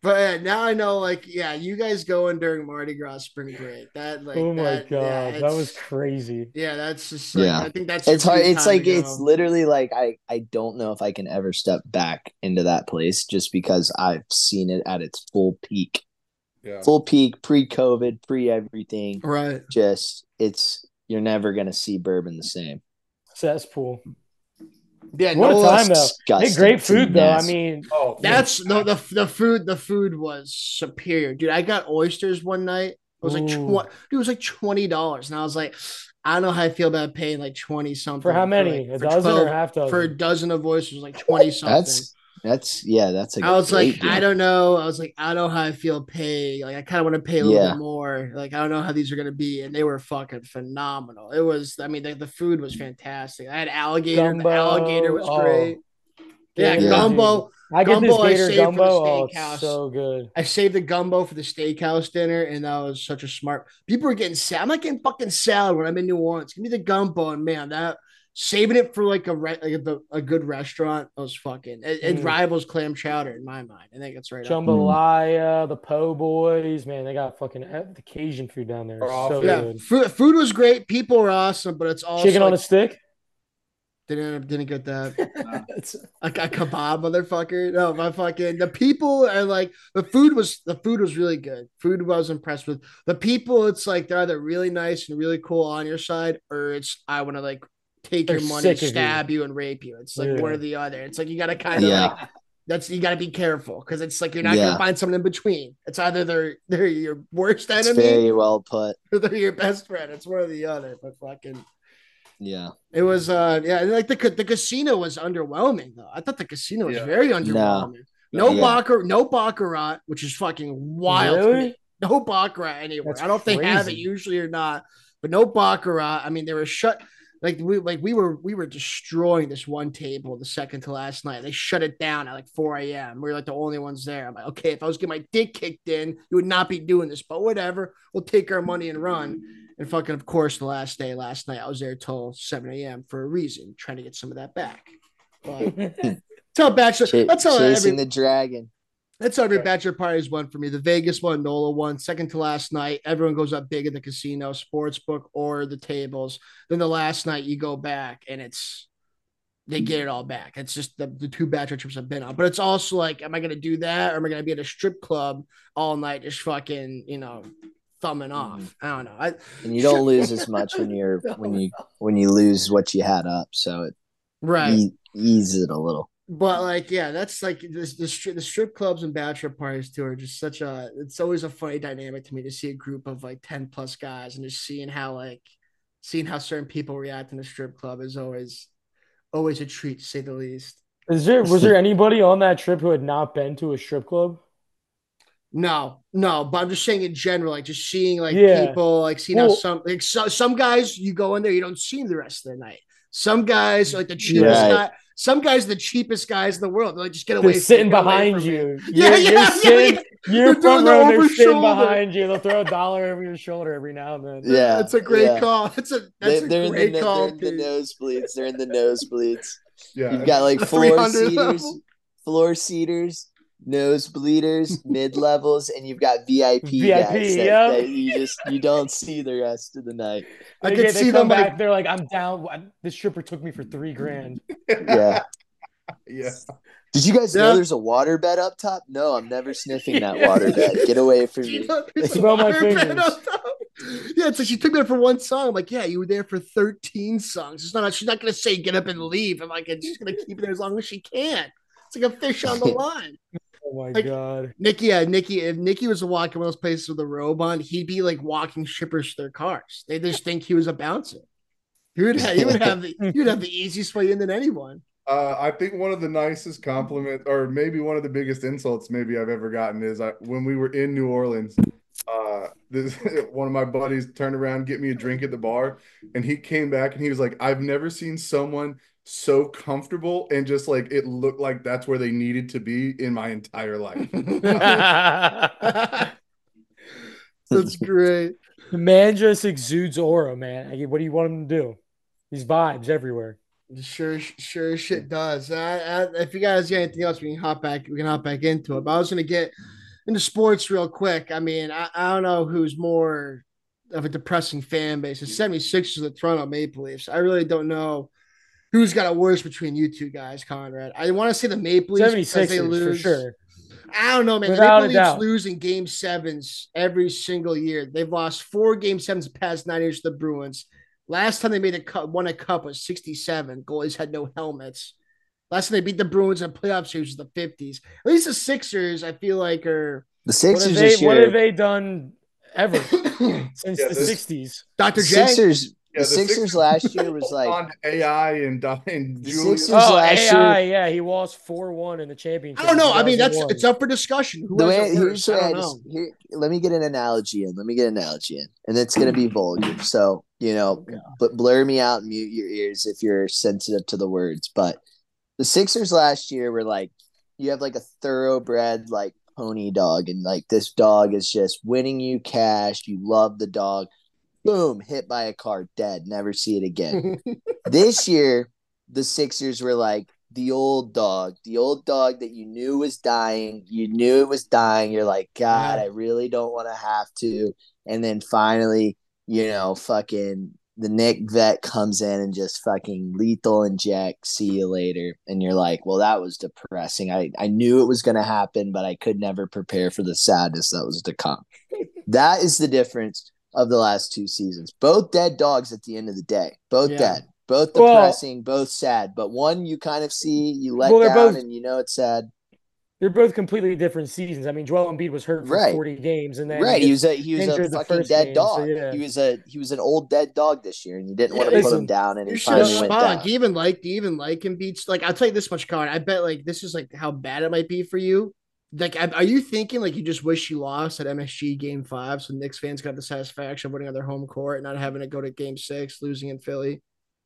But yeah, now I know, like, yeah, you guys going during Mardi Gras spring break. That, like, Oh my that, yeah, God, that was it's, crazy. yeah, that's just like, Yeah. I think that's your It's hard. peak It's time to like it's go. literally like I I don't know if I can ever step back into that place just because I've seen it at its full peak. Yeah. Full peak, pre-COVID, pre-everything. Right. Just it's you're never gonna see bourbon the same. Cesspool. Yeah, What a Nola, time though. Hey, Disgusting. great It's food though. I nasty. mean, Oh, that's the, the the food. The food was superior, dude. I got oysters one night. It was like Ooh. twenty. It was like twenty dollars, and I was like, I don't know how I feel about paying like twenty something for how many? like, A for dozen twelve or a half for a dozen? dozen of oysters, like twenty something. That's that's yeah, that's a I was great like, I deal. don't know. I was like, I don't know how I feel paying. Like, I kind of want to pay a little Yeah. bit more. Like, I don't know how these are gonna be, and they were fucking phenomenal. It was. I mean, the, the food was fantastic. I had alligator. Gumbo. The alligator was Oh, great. Yeah, Gator, Yeah. gumbo. dude. I get this Gumbo I gator saved for the gumbo. Oh, it's steakhouse. so good. I saved the gumbo for the steakhouse dinner, and that was such a smart. People are getting salad. I'm not getting fucking salad when I'm in New Orleans. Give me the gumbo, and man, that saving it for like a re, like a, a good restaurant was fucking. It, it Mm. rivals clam chowder in my mind. I think it's right up. Jambalaya, the Po' Boys, man, they got fucking the Cajun food down there. It's so Yeah, good. food, food was great. People were awesome, but it's also Chicken on like, a stick. didn't didn't get that. It's- A, a kebab, motherfucker. No, my fucking the people are like the food was the food was really good. Food I was impressed with. The people, it's like they're either really nice and really cool on your side, or it's I want to like take They're your money, sick of you. stab you. and rape you. It's like Yeah. one or the other. It's like you gotta kind of Yeah. like that's you gotta be careful because it's like you're not Yeah. gonna find someone in between. It's either they're they're your worst It's enemy very well put. or they're your best friend. It's one or the other. But fucking. Yeah. It was uh yeah, like the the casino was underwhelming though. I thought the casino was Yeah. very underwhelming. No. No Yeah. baccarat, no baccarat, which is fucking wild. to me. Really? No baccarat anywhere. That's I don't think they have it crazy. usually or not, but no baccarat. I mean, they were shut. Like we like we were we were destroying this one table the second to last night. They shut it down at like four a.m. We were like the only ones there. I'm like, okay, if I was getting my dick kicked in, you would not be doing this, but whatever. We'll take our money and run. And fucking, of course, the last day, last night, I was there till seven a.m. for a reason, trying to get some of that back. But that's how bachelor. Ch- That's how chasing every, the dragon. that's how every bachelor parties went for me. The Vegas one, Nola one, second to last night. Everyone goes up big at the casino, sports book, or the tables. Then the last night, you go back, and it's they get it all back. It's just the, the two bachelor trips I've been on. But it's also like, am I going to do that, or am I going to be at a strip club all night, just fucking, you know, thumbing off? I don't know. I, And you don't lose as much when you're when you when you lose what you had up. So it right. e- ease it a little. But like, yeah, that's like this the, stri- the strip clubs and bachelor parties too are just such a. It's always a funny dynamic to me to see a group of like ten plus guys and just seeing how like seeing how certain people react in a strip club is always always a treat to say the least. Is there was there anybody on that trip who had not been to a strip club? No, no, but I'm just saying in general, like just seeing like Yeah. people, like seeing Well- how some like so, some guys you go in there, you don't see them the rest of the night. Some guys are like the cheapest Right. guy. Some guys are the cheapest guys in the world. They're like, just get They're away. sitting get away behind from me. you. Yeah, You're, yeah, you're yeah, sitting, yeah. you're They're front doing row, the they're over sitting shoulder. behind you. They'll throw a dollar over your shoulder every now and then. Yeah. That's a great yeah. call. That's a They, that's a they're in great the call. they're in the Pete. nosebleeds. They're in the nosebleeds. Yeah. You've got like The floor three hundred seaters, level. floor seaters, nosebleeders, mid levels, and you've got V I P V I P, guys that, yep. that you just you don't see the rest of the night. I They, could get, they see come them back. like They're like, I'm down. This stripper took me for three grand. Yeah. Yeah. Did you guys Yeah. know there's a water bed up top? No, I'm never sniffing that Yeah. water bed. Get away from You me. know, there's a Smell my water bed fingers. up top. Yeah, it's like she took me there for one song. I'm like, yeah, you were there for thirteen songs. It's not. She's not gonna say get up and leave. I'm like, she's gonna keep it there as long as she can. It's like a fish on the line. Oh my Like- god. Nikki, yeah, Nikki. If Nikki was walking one of those places with a robe on, he'd be like walking shippers to their cars. They just think he was a bouncer. He would have. He would have the. He would have the easiest way in than anyone. Uh, I think one of the nicest compliment, or maybe one of the biggest insults maybe I've ever gotten is I, when we were in New Orleans. Uh, this one of my buddies turned around, get me a drink at the bar, and he came back and he was like, "I've never seen someone so comfortable and just like it looked like that's where they needed to be in my entire life." The That's great. man just exudes aura, man. Like, what do you want him to do? These vibes everywhere. Sure, sure, as shit does. I, I, if you guys got anything else, we can hop back. We can hop back into it. But I was gonna get into sports real quick. I mean, I, I don't know who's more of a depressing fan base. The 76ers, the Toronto Maple Leafs. I really don't know who's got it worse between you two guys, Conrad. I want to say the Maple Leafs because they 76ers for lose. sure. I don't know, man. Without the a Maple Leafs doubt. lose in game sevens every single year. They've lost four game sevens the past nine years to the Bruins. Last time they made a cup, won a cup was sixty-seven. Goalies had no helmets. Last time they beat the Bruins in a playoff series was the fifties. At least the Sixers, I feel like, are The What Sixers have this they what year. have they done ever since Yeah, the this- sixties? Doctor The J. Sixers. Yeah, The Sixers last year was like on A I and and The Julius. Sixers- Oh, last A I, yeah, he lost four one in the championship. I don't know. in I mean, that's two thousand one. it's up for discussion. Who the has way it here's worse? the I way I don't just know. here. Let me get an analogy in. Let me get an analogy in, and it's gonna be vulgar. So you know, Okay. but blur me out and mute your ears if you're sensitive to the words. But the Sixers last year were like, you have like a thoroughbred like pony dog, and like this dog is just winning you cash. You love the dog. Boom, hit by a car, dead. Never see it again. This year, the Sixers were like the old dog, the old dog that you knew was dying. You knew it was dying. You're like, God, Yeah. I really don't want to have to. And then finally, you know, fucking the Nick vet comes in and just fucking lethal inject. See you later. And you're like, well, that was depressing. I, I knew it was going to happen, but I could never prepare for the sadness that was to come. That is the difference of the last two seasons. Both dead dogs at the end of the day. Both Yeah. dead. Both Well- depressing, both sad. But one you kind of see, you let Well, they're down both- and you know it's sad. They're both completely different seasons. I mean, Joel Embiid was hurt for Right. forty games, and then Right. He was gets a he was a injured the fucking first dead game, dog. so yeah. He was a he was an old dead dog this year, and you didn't Yeah, want to put listen, him down, and he You should have finally went spun. down. Do you even like? Do you even like Embiid? Like, I'll tell you this much, Connor. I bet like this is like how bad it might be for you. Like, are you thinking like you just wish you lost at M S G Game Five, so Knicks fans got the satisfaction of winning on their home court and not having to go to Game Six, losing in Philly?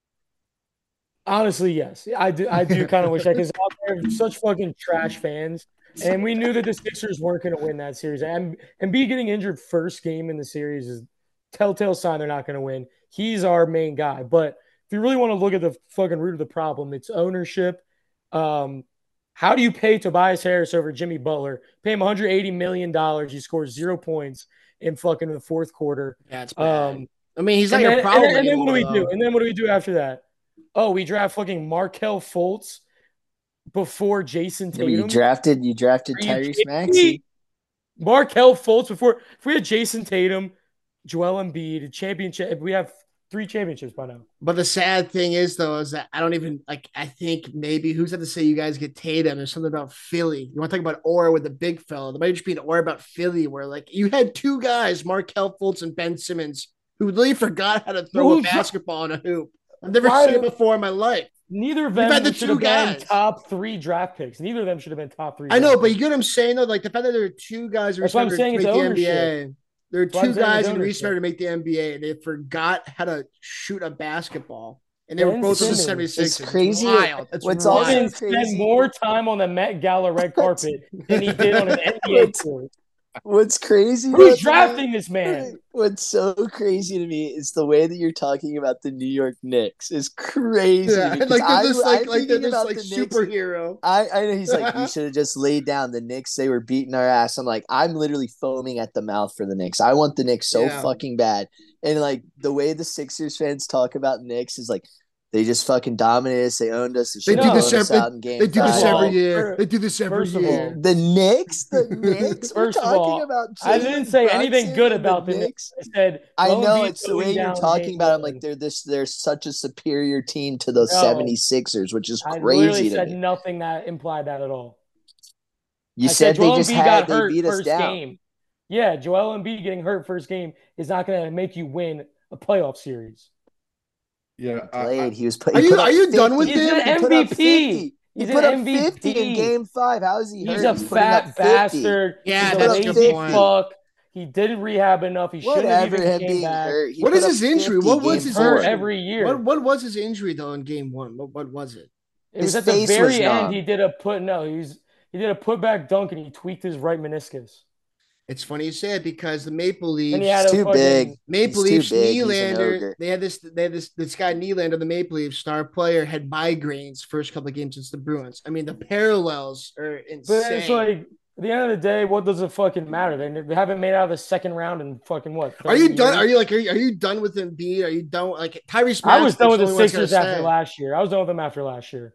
Honestly, yes, I do. I do kind of wish that because out there such fucking trash fans, and we knew that the Sixers weren't going to win that series. And and B getting injured first game in the series is telltale sign they're not going to win. He's our main guy, but if you really want to look at the fucking root of the problem, it's ownership. Um, how do you pay Tobias Harris over Jimmy Butler? Pay him one hundred eighty million dollars. He scores zero points in fucking the fourth quarter. Yeah, it's bad. Um, I mean, he's not and your then, problem and then, and then what do we anymore, do? though. And then what do we do after that? Oh, we draft fucking Markel Fultz before Jason Yeah, but you Tatum. drafted you drafted Are you Tyrese kidding Maxey. me? Markel Fultz before. If we had Jason Tatum, Joel Embiid, a championship, we have three championships by now. But the sad thing is, though, is that I don't even like. I think maybe who's had to say you guys get Tatum? There's something about Philly. You want to talk about aura with the big fella? There might just be an aura about Philly where like you had two guys, Markel Fultz and Ben Simmons, who really forgot how to throw a Who's- basketball in a hoop. I've never Why seen it do- before in my life. Neither of We've them had the should have two been guys. top three draft picks. Neither of them should have been top three. I know, draft but you picks. get what I'm saying though. Like the fact that there are two guys who That's what I'm restarted saying, to it's make the ownership. N B A. There are That's what I'm two saying, guys it's who ownership. restarted to make the N B A, and they forgot how to shoot a basketball. And they Ben were both on the Simmons. seventy-six. It's crazy that- Wild. That's what's wild. also Simmons crazy- spent more time on the Met Gala red carpet than he did on an N B A What's- court. What's crazy? though, Who's to drafting me- this man? What's so crazy to me is the way that you're talking about the New York Knicks is crazy. Yeah, to me, 'cause like they're I'm- this like I'm like they're thinking this about like the Knicks- superhero. I, I know he's like, you should have just laid down. The Knicks, they were beating our ass. I'm like, I'm literally foaming at the mouth for the Knicks. I want the Knicks so Yeah. fucking bad. And like the way the Sixers fans talk about Knicks is like, they just fucking dominated us. They owned us. They, They should do have this blown us every- out in game They do this First of five. all, every year. fir- They do this every first of year. all, The Knicks, the Knicks. We're First of talking all, about. I Jalen didn't say anything Brunson good and about the Knicks. I said I Joel know Embiid it's the way going you're down talking game about. I'm one. like, they're this. They're such a superior team to those No. 76ers, which is I literally crazy to said me. nothing that implied that at all. You I said they Joel just Embiid had. got They hurt beat us first down. game. Yeah, Joel Embiid getting hurt first game is not going to make you win a playoff series. Yeah, I, Played. I, He was. Put, Are he you- put up are you done with fifty. He's him? an He put up M V P. fifty. He He's put an up M V P. fifty in Game Five. How is he He's hurt? a He's putting up fat fifty. bastard. Yeah, He's that's a a good lazy point. fuck. He didn't rehab enough. He shouldn't have Whatever. even Him came being back. hurt. He What put is up his injury? fifty What was Game his four. Hurt injury? every year. What what was his injury though in game one? What what was it? It was His at the face very was end. numb. He did a put. No, he was he did a putback dunk and he tweaked his right meniscus. It's funny you say it because the Maple Leafs, And he had He's a too fucking, big. Maple He's too Leafs, big. He's an Nylander, ogre. they had this, they had this, this guy Nylander, the Maple Leafs star player, had migraines first couple of games since the Bruins. I mean, the parallels are But insane. it's like At the end of the day, what does it fucking matter? They, they haven't made out of the second round in fucking what? Are you done? Years? Are you like? Are you, are you done with Embiid? Are you done? Like Tyrese I was Maxey? done with the only one's gonna Sixers after stay. last year. I was done with them after last year.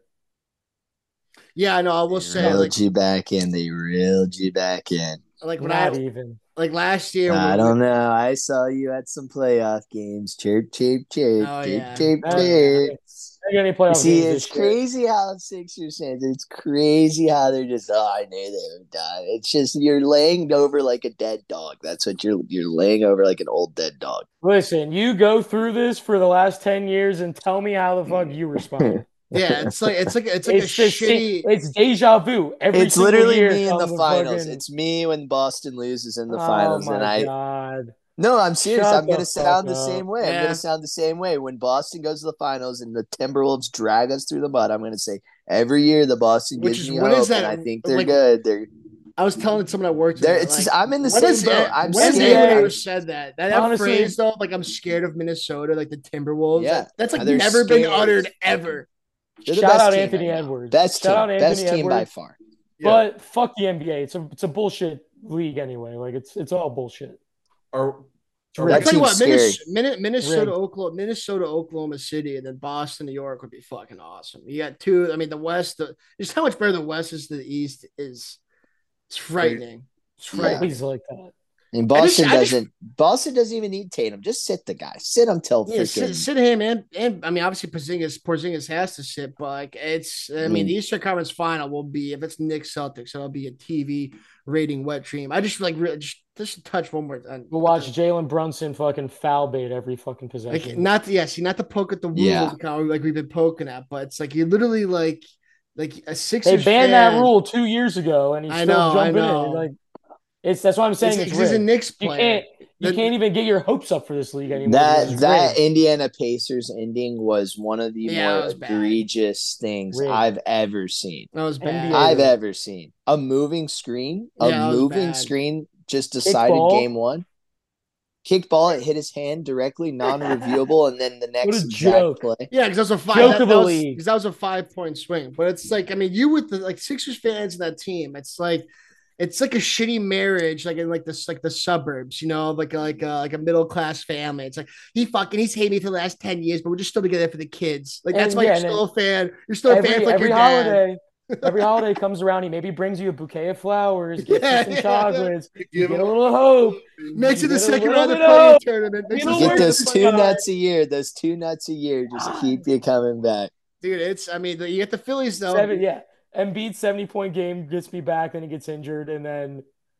Yeah, I know. I will They say, reeled like, you back in. They reeled you back in. like when Not I even. like last year. I when don't we- know. I saw you at some playoff games. Chirp, chirp, chirp, Oh chirp, yeah. chirp, Oh, I yeah. chirp. I got any You playoff see, games it's this year. crazy how Sixers fans. It's crazy how they're just. Oh, I knew they were done. It's just you're laying over like a dead dog. That's what you're. You're laying over like an old dead dog. Listen, you go through this for the last ten years and tell me how the fuck you respond. Yeah, it's like it's like it's like It's a just shitty. it's deja vu. Every It's single literally year me in the comes a finals. fucking- It's me when Boston loses in the oh finals, my and I. god. No, I'm serious. Shut I'm gonna the sound fuck the up. same way. I'm Yeah. gonna sound the same way when Boston goes to the finals and the Timberwolves drag us through the mud. I'm gonna say every year the Boston Which gives is- me when hope, is that, and I think they're like- good. They're I was telling someone I worked with. There- that, it's like, just- I'm in the when same is boat. that- I'm when has scared. anyone I'm- ever said that? That, that Honestly- phrase though, like I'm scared of Minnesota, like the Timberwolves. Yeah. that- that's like They're never been scared. uttered ever. they're the Shout best out team Anthony right now. Edwards. Best Shout team, out Anthony best team by Edwards. far. But fuck the N B A. It's a it's a bullshit league anyway. Like it's it's all bullshit. Are, It's are I That rigged. tell you team's what, scary. Minnesota, Min- Minnesota, Rigged. Oklahoma, Minnesota, Oklahoma City, and then Boston, New York would be fucking awesome. You got two. I mean, the West, the, just how much better the West is to the East is it's frightening. It's Yeah. frightening. Please like that. And I just- Boston I just- doesn't. Boston doesn't even need Tatum. Just sit the guy. Sit him till Yeah, freaking. sit, sit him and and I mean obviously Porzingis Porzingis has to sit, but like it's I mean Mm. the Eastern Conference Final will be if it's Knicks Celtics, it'll be a T V rating wet dream. I just like really just just touch one more time. We'll watch Jalen Brunson fucking foul bait every fucking Like possession. not to, yeah, see not to poke at the Yeah. rule like we've been poking at, but it's like you're literally like like a They Sixers banned fan. that rule two years ago, and he's I still know, I jumping know. in. Like it's that's what I'm saying. It's, It's, he's a rigged. Knicks You player. can't you The- can't even get your hopes up for this league anymore. That It's that rigged. Indiana Pacers ending was one of the Yeah, that more was bad. egregious things Rigged. I've ever seen. That was bad. N B A. I've ever seen a moving screen. A Yeah, that was moving bad. screen just decided ball. game one. Kicked ball, it hit his hand directly, non-reviewable, and then the next a exact joke. play. Yeah, because that was a five. Joke That, of that the was, league. 'cause that was a five point swing. But it's like, I mean, you with the like Sixers fans in that team, it's like, it's like a shitty marriage, like in like this, like the suburbs, you know, like like uh, like a middle class family. It's like he fucking he's hated me for the last ten years, but we're just still together for the kids. Like that's And why yeah, you're and still a fan. You're still a fan every for like every your dad. holiday, every holiday comes around. He maybe brings you a bouquet of flowers, gets Yeah, you some yeah, chocolates, you Give get him a little hope. Makes You it the get a second little round of bit the play-in of- tournament. Makes You it know the Get where second those the two fuck- nuts a year. Those two nuts a year just keep you coming back. dude. It's I mean, you get the Phillies though. Seven, yeah. Embiid seventy point game gets me back, then he gets injured, and then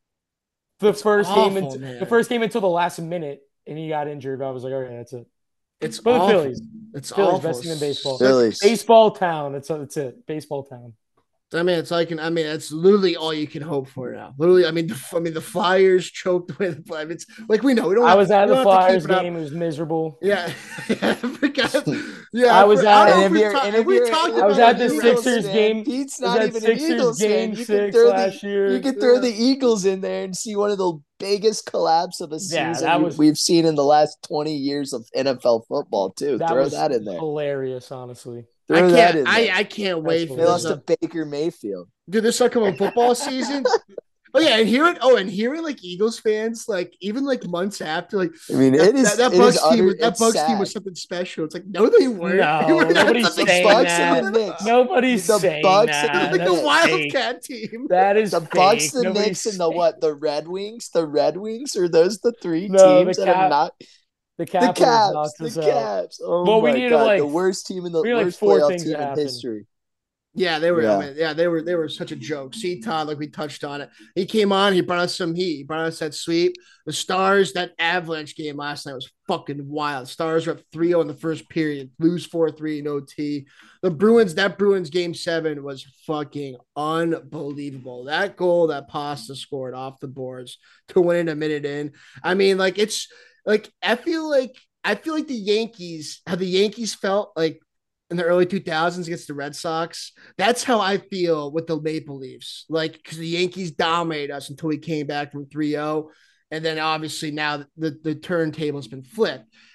the It's first game awful, into man. the first game until the last minute, and he got injured. I was like, okay, that's it. It's For the awful. Phillies. It's Phillies, awful. best team in baseball. Phillies. Baseball town. That's that's it. Baseball town. I mean, it's like, I mean, it's literally all you can hope for now. Literally, I mean, the, I mean, the Flyers choked with the Flyers. It's like we know we don't. I have was to- at we the don't have to Flyers keep it up. game. It was miserable. Yeah, yeah, I forgot. Yeah, I was for- at- I don't And know if we you're, talk- and have if we you're, talked if I was you're at an the Eagles Sixers fan, game. Pete's I was not at even Sixers an Eagles game fan. You can six throw last the year. you can throw Yeah. the Eagles in there and see one of the biggest collapse of a Yeah, season that we- was- we've seen in the last twenty years of N F L football too. That throw was that in there. hilarious, honestly. I Throw that in can't. I, there. I can't wait for They this. lost to Baker Mayfield. Dude, this upcoming football season. Oh yeah, and hearing oh, and hearing like Eagles fans, like even like months after, like I mean, that, it is that, that it Bucks is team, utter- was- that it's Bucks team sad. was something special. It's like no, they weren't. No, They were not nobody's something saying Bucks that. and the Knicks. Nobody's The saying Bucks that. and like the the That's fake. Wildcat team. That is The fake. Bucks, the Nobody's Knicks, and the saying- what? The Red Wings. The Red Wings are those the three No, teams the that have Cap- not The the Capitals Caps. knocked The us out. Caps. Oh Well, we my needed, god, like- the worst team in the we needed, like, worst four playoff things to team in happen. history. Yeah, they were. Yeah. I mean, yeah, they were. They were such a joke. See, Todd, like we touched on it. He came on. He brought us some heat. He brought us that sweep. The Stars. That Avalanche game last night was fucking wild. Stars were up three oh in the first period. Lose four three in O T. The Bruins. That Bruins game seven was fucking unbelievable. That goal that Pasta scored off the boards to win it a minute in. I mean, like it's like I feel like I feel like the Yankees. How the Yankees felt like in the early two thousands against the Red Sox. That's how I feel with the Maple Leafs. Like, because the Yankees dominated us until we came back from three oh. And then obviously now the, the turntable's been flipped.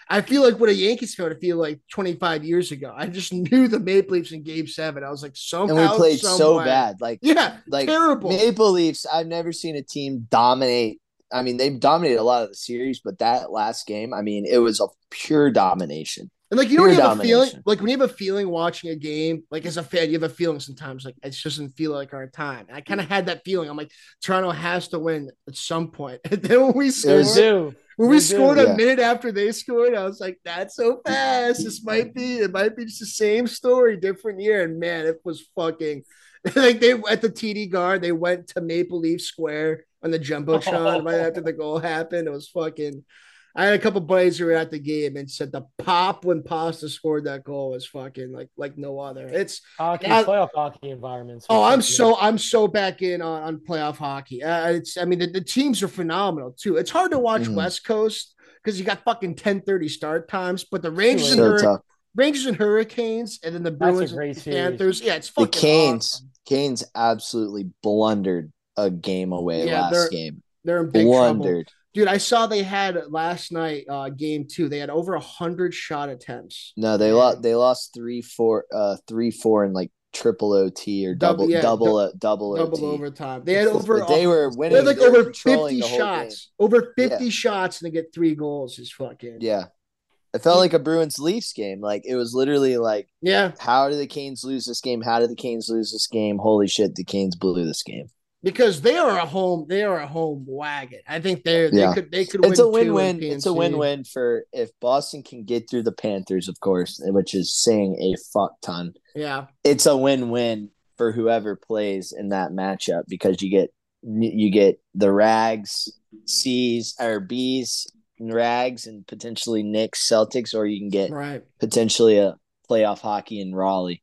I feel like what a Yankees fan would feel like twenty-five years ago. I just knew the Maple Leafs in Game Seven. I was like, And we somehow, played some so way. bad. Like, Yeah, like terrible. Maple Leafs, I've never seen a team dominate. I mean, they've dominated a lot of the series, but that last game, I mean, it was a pure domination. And like you know, Pure when you have a feeling, domination. like when you have a feeling watching a game, like as a fan, you have a feeling sometimes like it just doesn't feel like our time. And I kind of had that feeling. I'm like, Toronto has to win at some point. And then when we They scored, do. when They we do. scored a Yeah. minute after they scored, I was like, that's so fast. This might be, it might be just the same story, different year. And man, it was fucking like they at the T D Guard, they went to Maple Leaf Square on the Jumbotron right after the goal happened. It was fucking. I had a couple buddies who were at the game and said the pop when Pasta scored that goal was fucking like like no other. It's Hockey, I- playoff hockey environments. oh, I'm Fucking- so I'm so back in on, on playoff hockey. Uh, it's I mean the, the teams are phenomenal too. It's hard to watch Mhm. West Coast because you got fucking ten thirty start times, but the Rangers and So Hurri- tough. Rangers and Hurricanes and then the That's a Bruins and great the series. Panthers. Yeah, it's The fucking Canes, awesome. Canes absolutely blundered a game away Yeah, they're- last game. They're in big trouble. Blundered. Dude, I saw they had last night, uh, game two. They had over a hundred shot attempts. No, they Man. lost. They lost three four, uh, three four in like triple O T or Double- double yeah, double dou- uh, double, Double O T. overtime. They had over. But they were They winning. had like they were over controlling fifty the whole shots. Over fifty Yeah. shots, and they get three goals. Is fucking game. Yeah, it felt like a Bruins Leafs game. Like it was literally like, yeah. how did the Canes lose this game? How did the Canes lose this game? Holy shit, the Canes blew this game. Because they are a home. They are a home wagon. I think they're they Yeah. could they could. It's win a two in win-win. P N C. It's a win-win for if Boston can get through the Panthers, of course, which is saying a fuck ton. Yeah, It's a win-win for whoever plays in that matchup because you get you get the Rags, C's or B's, Rags, and potentially Knicks, Celtics, or you can get right. potentially a playoff hockey in Raleigh.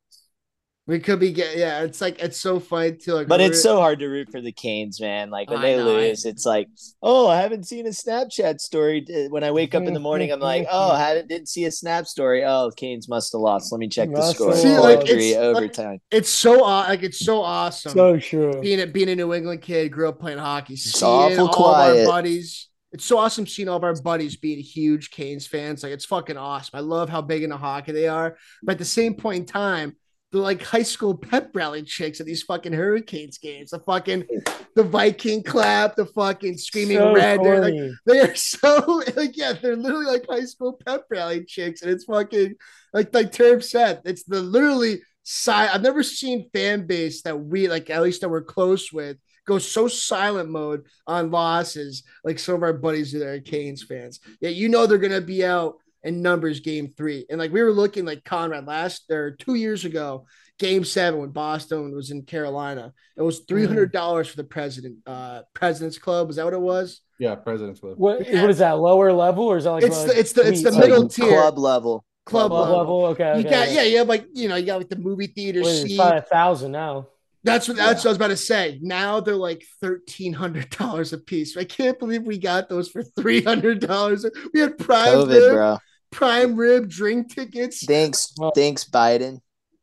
We could be get yeah. It's like it's so funny too. Like, But we're- it's so hard to root for the Canes, man. Like when I they know, lose, it's like, oh, I haven't seen a Snapchat story. When I wake up in the morning, I'm like, oh, I hadn't- didn't see a snap story. Oh, Canes must have lost. Let me check the Must score. have See, Four like, three it's- like- overtime. it's so aw- like it's so awesome. So true. being a being a New England kid, grew up playing hockey, seeing awful all of our quiet. buddies. It's so awesome seeing all of our buddies being huge Canes fans. Like it's fucking awesome. I love how big into hockey they are. But at the same point in time, they're like high school pep rally chicks at these fucking Hurricanes games. The fucking the Viking clap, the fucking screaming So red. They're like corny. they are so like yeah, they're literally like high school pep rally chicks, and it's fucking like like Terp said, it's the literally side. I've never seen fan base that we like at least that we're close with go so silent mode on losses like some of our buddies that are Canes fans. Yeah, you know they're gonna be out in numbers game three, and like we were looking like Conrad last or two years ago, game seven when Boston was in Carolina. It was three hundred dollars for the president uh President's Club. Is that what it was? Yeah, President's Club. What, what is that? Lower level or is that like It's like the it's the it's the suite? middle Like tier club level. club, Club level. level? Okay. You okay, got okay. yeah, you have like you know you got like the movie theater Wait, it's seat. probably a thousand now. That's what that's Yeah. what I was about to say. Now they're like thirteen hundred dollars a piece. I can't believe we got those for three hundred dollars. We had prime COVID, rib, bro. prime rib drink tickets. Thanks, Well- thanks, Biden.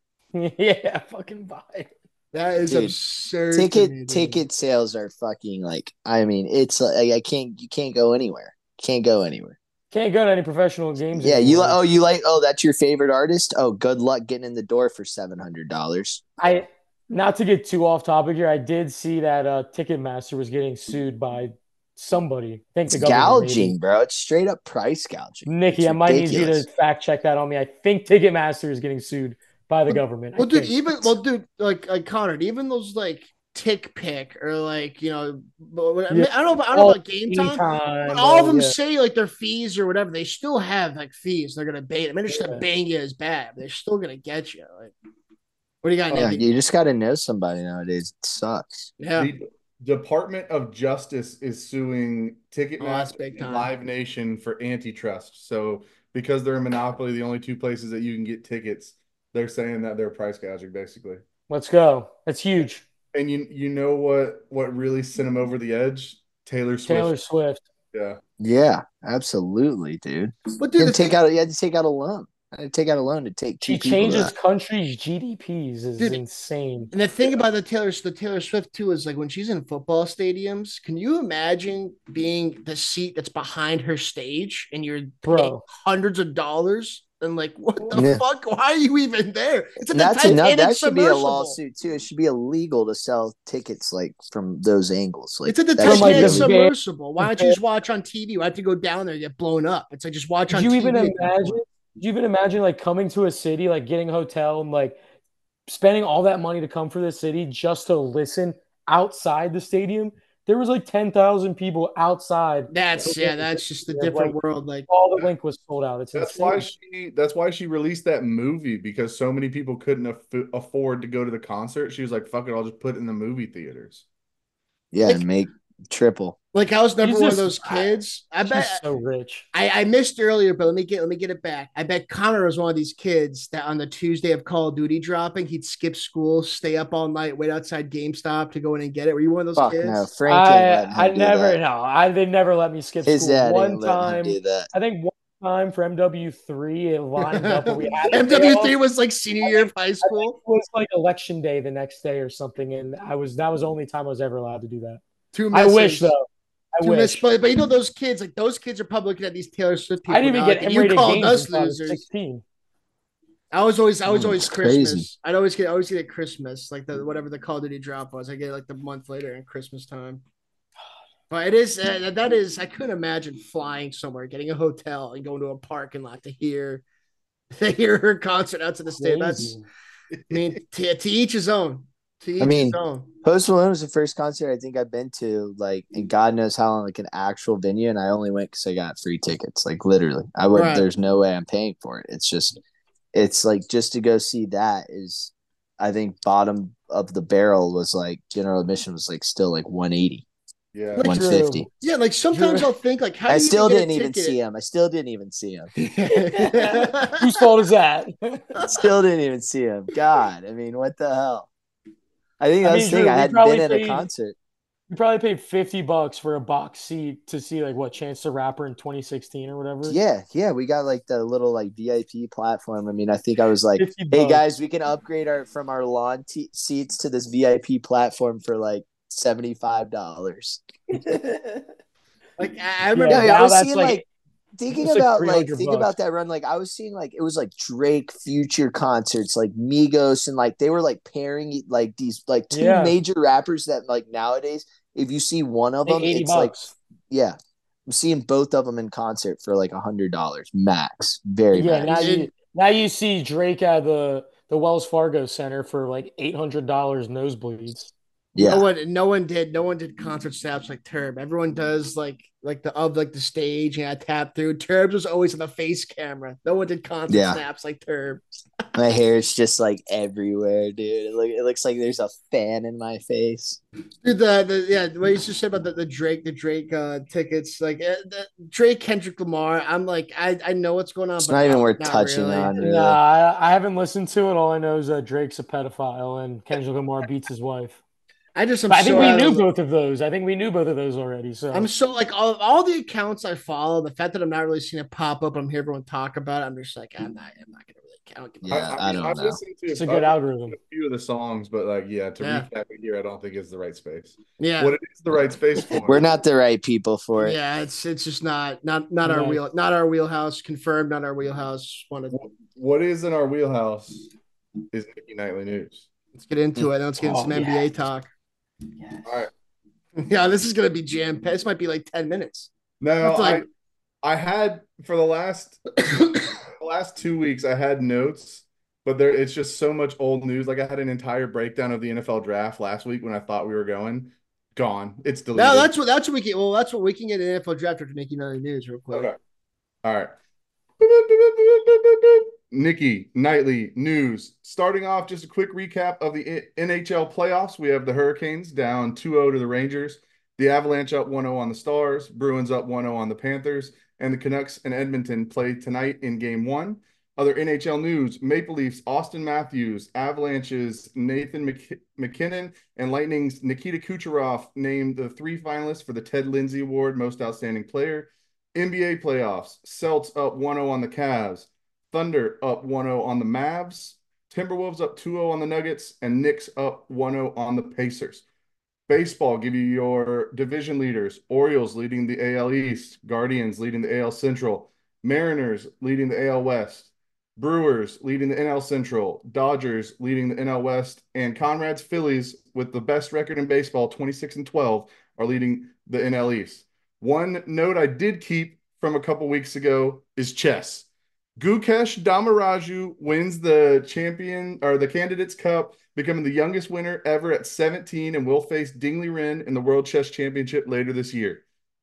Yeah, fucking buy it. That is Dude, absurd. to Ticket me, dude. ticket sales are fucking like. I mean, it's like I can't. You can't go anywhere. Can't go anywhere. Can't go to any professional games. Yeah, you. anymore. Oh, you like? Oh, that's your favorite artist. Oh, good luck getting in the door for seven hundred dollars. I not to get too off topic here. I did see that uh, Ticketmaster was getting sued by somebody. I think It's the government, gouging, maybe. bro. It's straight up price gouging. Nikki, It's I might need you ridiculous. to fact check that on me. I think Ticketmaster is getting sued by the government. I Well, dude, think. even well, dude, like like Connor, even those like tick pick or like you know, but- I, mean, I don't know, I don't know about game time. Anytime, But all of bro, them yeah. say like their fees or whatever. They still have like fees. They're gonna bait. I mean, it's Yeah. gonna bang you as bad. But they're still gonna get you. Like, what do you got? Yeah, Nick? you just got to know somebody nowadays. It sucks. Yeah. The Department of Justice is suing Oh, that's Ticketmaster big and time. Live Nation for antitrust. So because they're a monopoly, the only two places that you can get tickets, they're saying that they're price gouging basically. Let's go. That's huge. And you you know what what really sent them over the edge? Taylor Swift. Taylor Swift. Yeah. Yeah, absolutely, dude. But You dude, the had to take thing, out. You had to take out a loan. I'd take out a loan to take two She people to changes that. countries' G D Ps is Dude, insane. And the thing about the Taylor the Taylor Swift too is like when she's in football stadiums, can you imagine being the seat that's behind her stage and you're paying Bro. hundreds of dollars? And like, what the Yeah. fuck? Why are you even there? It's a And that's Titanic enough. That should be a submersible. lawsuit too. It should be illegal to sell tickets like from those angles. Like It's a that From, should like, be Titanic the illegal. very- submersible. Why don't you just watch on T V? Why have to go down there and get blown up? It's like just watch Could on you T V. even at that imagine? point. Could you even imagine like coming to a city, like getting a hotel and like spending all that money to come for this city just to listen outside the stadium? There was like ten thousand people outside. That's yeah, that's just a Like, different world. Like all the link was sold out. It's That's insane. why she. That's why she released that movie because so many people couldn't aff- afford to go to the concert. She was like, "Fuck it, I'll just put it in the movie theaters." Yeah, Like- and make triple. like I was never She's one of just- those kids. I She's bet so rich. I, I missed earlier, but let me get let me get it back. I bet Connor was one of these kids that on the Tuesday of Call of Duty dropping, he'd skip school, stay up all night, wait outside GameStop to go in and get it. Were you one of those Fuck kids? no, Frank ain't letting him I, I do never that. no, I they never let me skip His school. dad One ain't letting him time, do that. I think one time for M W three, it lined up where we had M W three was like senior year of high school. It was like election day the next day or something, and I was that was the only time I was ever allowed to do that. Two I misses. wish though. I Two wish. miss, but, but you know those kids, like those kids are probably looking at these Taylor Swift people. I didn't even now, get like, you M-rated called games us until I was losers. sixteen. I was always, I was Mm, always it's Christmas. crazy. I'd always get, I always get it Christmas, like the whatever the Call of Duty drop was. I get it like the month later in Christmas time. But it is uh, that is I couldn't imagine flying somewhere, getting a hotel, and going to a parking lot to hear to hear her concert out to the state. That's Crazy. I mean to, to each his own. To each I mean, his own. Post Malone was the first concert I think I've been to, like, and God knows how long, like an actual venue, and I only went because I got free tickets. Like literally, I would. Right. There's no way I'm paying for it. It's just, it's like just to go see that is, I think bottom of the barrel was like general admission was like still like one eighty, Yeah, Like, one fifty. Yeah, like sometimes Drew- I'll think like how I do you still get a didn't even ticket? see him. I still didn't even see him. Whose fault is that? Still didn't even see him. God, I mean, what the hell? I think I that's mean, the thing. Drew, I we hadn't probably been at a paid- concert. You probably paid fifty bucks for a box seat to see like what Chance the Rapper in twenty sixteen or whatever. Yeah, yeah, we got like the little like V I P platform. I mean, I think I was like, fifty "Hey bucks. guys, we can upgrade our from our lawn t- seats to this V I P platform for like seventy five dollars." Like I I remember Yeah, now I was that's seeing like- like, thinking it's like about like three hundred think bucks. about that run. Like I was seeing like it was like Drake Future concerts, like Migos, and like they were like pairing like these like two Yeah. major rappers that like nowadays, if you see one of Like them, eighty it's like bucks. yeah, I'm seeing both of them in concert for like a hundred dollars max, very Yeah, max. now And- you now you see Drake at the the Wells Fargo Center for like eight hundred dollars nosebleeds. Yeah, No one, no one did, no one did concert snaps like Turb. Everyone does like, like the of like the stage and I tap through. Turbs was always on the face camera. No one did concert Yeah. snaps like Turb. my hair is just like everywhere, dude. It, look, it looks like there's a fan in my face. Dude, the, the yeah, what you just said about the, the Drake, the Drake uh tickets, like uh, the Drake Kendrick Lamar. I'm like, I I know what's going on, It's but not even not- worth not touching really. on. Really. Nah, I, I haven't listened to it. All I know is that Drake's a pedophile and Kendrick Lamar beats his wife. I just am But I think so we out knew of- both of those. I think we knew both of those already. So I'm so like all all the accounts I follow, the fact that I'm not really seeing it pop up, I'm hearing everyone talk about it. I'm just like, I'm not, I'm not gonna really count. Yeah, I don't I've know. listened to it's a I've good listened algorithm. to a few of the songs, but like, yeah, to Yeah. recap it here, I don't think it's the right space. Yeah, What it is the right space for? We're not the right people for it. yeah, it's it's just not not not our Right. wheel, not our wheelhouse. Confirmed, not our wheelhouse. Want to What is in our wheelhouse is Nikki Nightly News. let's get into it. Let's get into Oh, some yeah. N B A talk. All right. Yeah, this is gonna be jam. This might be like ten minutes. No, It's like- I I had for the last the last two weeks I had notes, but there it's just so much old news. Like I had an entire breakdown of the N F L draft last week when I thought we were going. Gone. It's deleted. No, that's what that's what we can. Well, that's what we can get an N F L draft after making another news real quick. Okay. All right. Nikki Nightly News. Starting off, just a quick recap of the N H L playoffs. We have the Hurricanes down two oh to the Rangers, the Avalanche up one oh on the Stars, Bruins up one oh on the Panthers, and the Canucks and Edmonton play tonight in game one. Other N H L news, Maple Leafs, Austin Matthews, Avalanche's Nathan Mc- McKinnon, and Lightning's Nikita Kucherov named the three finalists for the Ted Lindsay Award, Most Outstanding Player. N B A playoffs, Celts up one oh on the Cavs, Thunder up one oh on the Mavs. Timberwolves up two oh on the Nuggets. And Knicks up one oh on the Pacers. Baseball, give you your division leaders. Orioles leading the A L East. Guardians leading the A L Central. Mariners leading the A L West. Brewers leading the N L Central. Dodgers leading the N L West. And Conrad's Phillies, with the best record in baseball, twenty-six and twelve, are leading the N L East. One note I did keep from a couple weeks ago is chess. Gukesh Damaraju wins the champion or the Candidates Cup, becoming the youngest winner ever at seventeen, and will face Dingley Wren in the World Chess Championship later this year.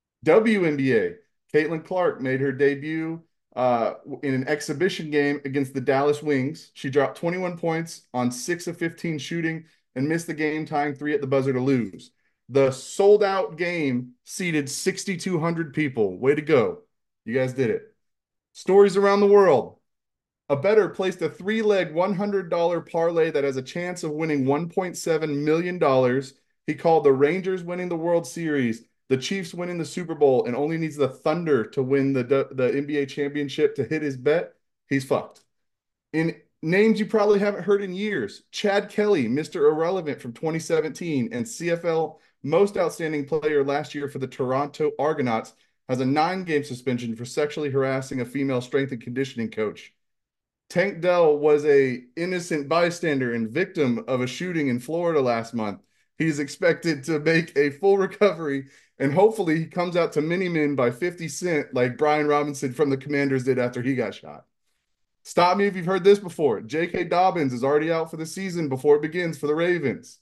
W N B A, Caitlin Clark made her debut uh, in an exhibition game against the Dallas Wings. She dropped twenty-one points on six of fifteen shooting and missed the game, tying three at the buzzer to lose. The sold-out game seated six thousand two hundred people. Way to go. You guys did it. Stories around the world. A bettor placed a three-leg one hundred dollar parlay that has a chance of winning one point seven million dollars. He called the Rangers winning the World Series, the Chiefs winning the Super Bowl, and only needs the Thunder to win the, the N B A championship to hit his bet. He's fucked. In names you probably haven't heard in years, Chad Kelly, Mister Irrelevant from twenty seventeen, and C F L Most Outstanding Player last year for the Toronto Argonauts, has a nine-game suspension for sexually harassing a female strength and conditioning coach. Tank Dell was a innocent bystander and victim of a shooting in Florida last month. He's expected to make a full recovery, and hopefully he comes out to Mini-Min by fifty cent like Brian Robinson from the Commanders did after he got shot. Stop me if you've heard this before. J K. Dobbins is already out for the season before it begins for the Ravens.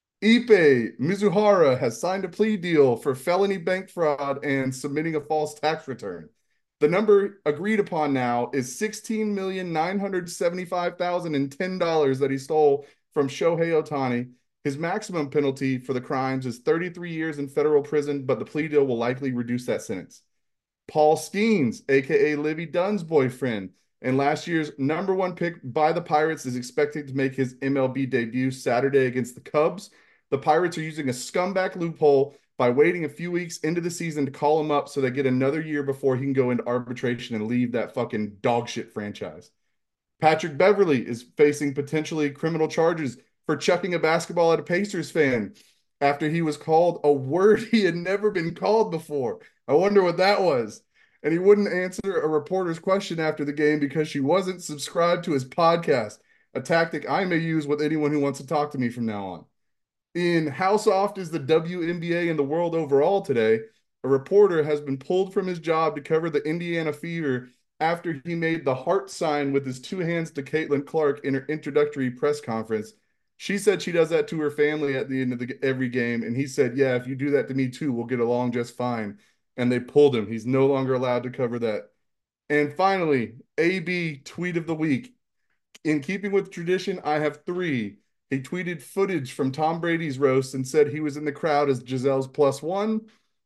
Ipe Mizuhara has signed a plea deal for felony bank fraud and submitting a false tax return. The number agreed upon now is sixteen million nine hundred seventy-five thousand ten dollars that he stole from Shohei Ohtani. His maximum penalty for the crimes is thirty-three years in federal prison, but the plea deal will likely reduce that sentence. Paul Skeens, a k a. Livy Dunn's boyfriend, and last year's number one pick by the Pirates, is expected to make his M L B debut Saturday against the Cubs. The Pirates are using a scumbag loophole by waiting a few weeks into the season to call him up so they get another year before he can go into arbitration and leave that fucking dog shit franchise. Patrick Beverley is facing potentially criminal charges for chucking a basketball at a Pacers fan after he was called a word he had never been called before. I wonder what that was. And he wouldn't answer a reporter's question after the game because she wasn't subscribed to his podcast, a tactic I may use with anyone who wants to talk to me from now on. In how soft is the W N B A and the world overall today, a reporter has been pulled from his job to cover the Indiana Fever after he made the heart sign with his two hands to Caitlin Clark in her introductory press conference. She said she does that to her family at the end of the, every game, and he said, yeah, if you do that to me too, we'll get along just fine. And they pulled him. He's no longer allowed to cover that. And finally, A B tweet of the week. In keeping with tradition, I have three. He tweeted footage from Tom Brady's roast and said he was in the crowd as Giselle's plus one.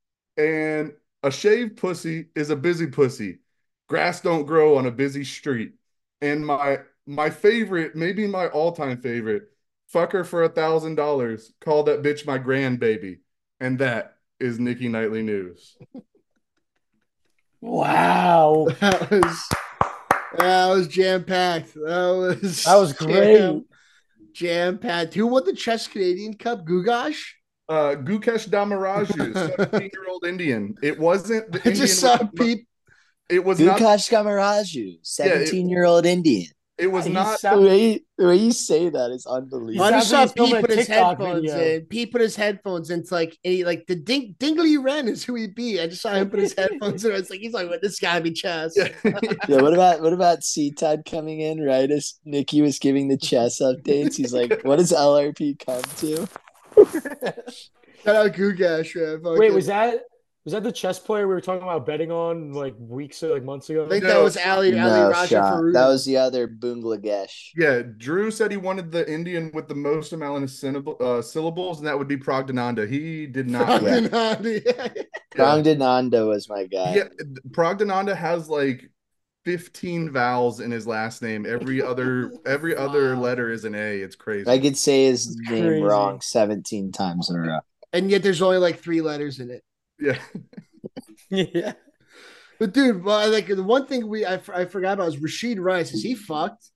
And a shaved pussy is a busy pussy. Grass don't grow on a busy street. And my my favorite, maybe my all-time favorite, fuck her for a thousand dollars. Call that bitch my grandbaby. And that is Nikki Nightly News. Wow. That was that was jam-packed. That was That was great. Jam-packed. Who won the Chess Canadian Cup? Gugash? Uh, Gukesh Damaraju, seventeen-year-old Indian. It wasn't the I Indian. just saw with the- peep. It was not. Gukesh Gamaraju, seventeen-year-old Indian. It was He's not. The seven- way, the way you say that is unbelievable. I just sounds saw like he's Pete filming put a his TikTok headphones video. in. Pete put his headphones in. It's like a like the Ding, Dingley Wren is who he be. I just saw him put his headphones in. I was like, he's like, well, this gotta be chess. Yeah. Yeah, what about what about C-Tad coming in right as Nikki was giving the chess updates? He's like, what does L R P come to? Shout out Gugash, man. Wait, Fucking- was that was that the chess player we were talking about betting on like weeks or like months ago? I think No. that was Ali Ali No Raja shot. Farouk. That was the other Bangladesh. Yeah, Drew said he wanted the Indian with the most amount of syllab- uh, syllables, and that would be Pragdananda. He did not. Yeah. yeah. Prangdananda was my guy. Yeah, Pragdananda has like fifteen vowels in his last name. Every other every other Wow. letter is an A. It's crazy. I could say his That's name crazy. wrong seventeen times in a row. And yet there's only like three letters in it. Yeah. Yeah. But dude, well, like the one thing we I, I forgot about is Rashid Rice. Is he fucked?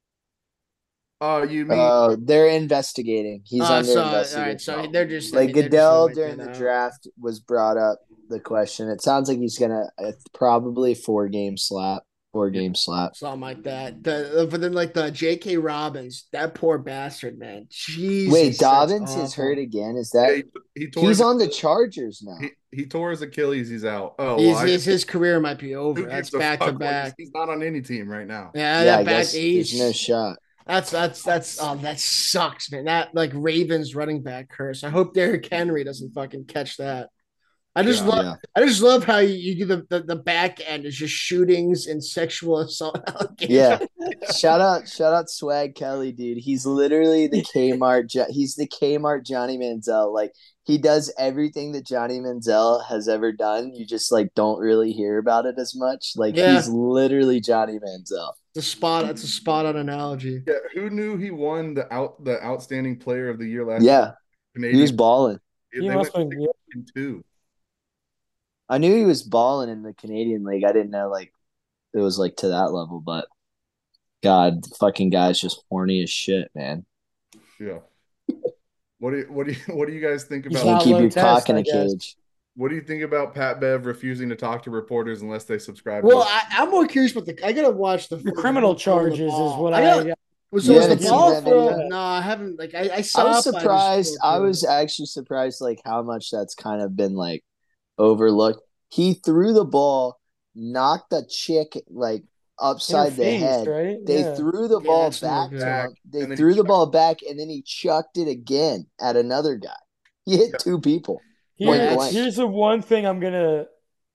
Oh, you mean Uh, they're investigating. He's Uh under so all right, investigation. so they're just I Like mean they're just gonna Goodell wipe during that the out. draft was brought up the question. It sounds like he's gonna uh, probably four game slap, four game slap. Something like that. The, but then like the J K. Robbins, that poor bastard, man. Jesus, Wait, that's Dobbins is awful. hurt again. Is yeah, that he, he tore he's his on the Achilles. Chargers now? He, he tore his Achilles. He's out. Oh, well, He's, I, his his career might be who over. That's gives a back to fuck? Like, back. he's not on any team right now. Yeah, Yeah, I that back. guess there's no He's shot. that's that's that's oh that sucks, man. That like Ravens running back curse. I hope Derrick Henry doesn't fucking catch that. I just Yeah. love Yeah. I just love how you, you do the, the the back end is just shootings and sexual assault allegations. Yeah. Shout out, shout out Swag Kelly, dude. He's literally the Kmart. Jo- He's the Kmart Johnny Manziel. Like he does everything that Johnny Manziel has ever done. You just like don't really hear about it as much. Like Yeah. he's literally Johnny Manziel. It's a spot. It's a spot on analogy. Yeah, who knew he won the out the outstanding player of the year last Yeah, year? Canadian. he was balling. They He went must have six been, and two. I knew he was balling in the Canadian League. I didn't know like it was like to that level, but God, the fucking guy's just horny as shit, man. Yeah. What do you what do you what do you guys think He's about Can't not keep low your test, cock in I a guess. cage. what do you think about Pat Bev refusing to talk to reporters unless they subscribe? Well, to I, I'm more curious about the. I gotta watch the, The criminal charges is what I I. got. Was, You so was the haven't seen ball that throw? video? No, I haven't. Like I, I I saw. was it, but surprised. just I scrolled was through. actually surprised, like how much that's kind of been like overlooked. He threw the ball, knocked a chick like In her upside the face, head. right? They Yeah. threw the Yeah, ball that's no back good. to Back, him. They and then he threw the chucked ball back, and then he chucked it again at another guy. He hit Yeah. two people. Here, Point Yeah, blank. here's the one thing I'm gonna.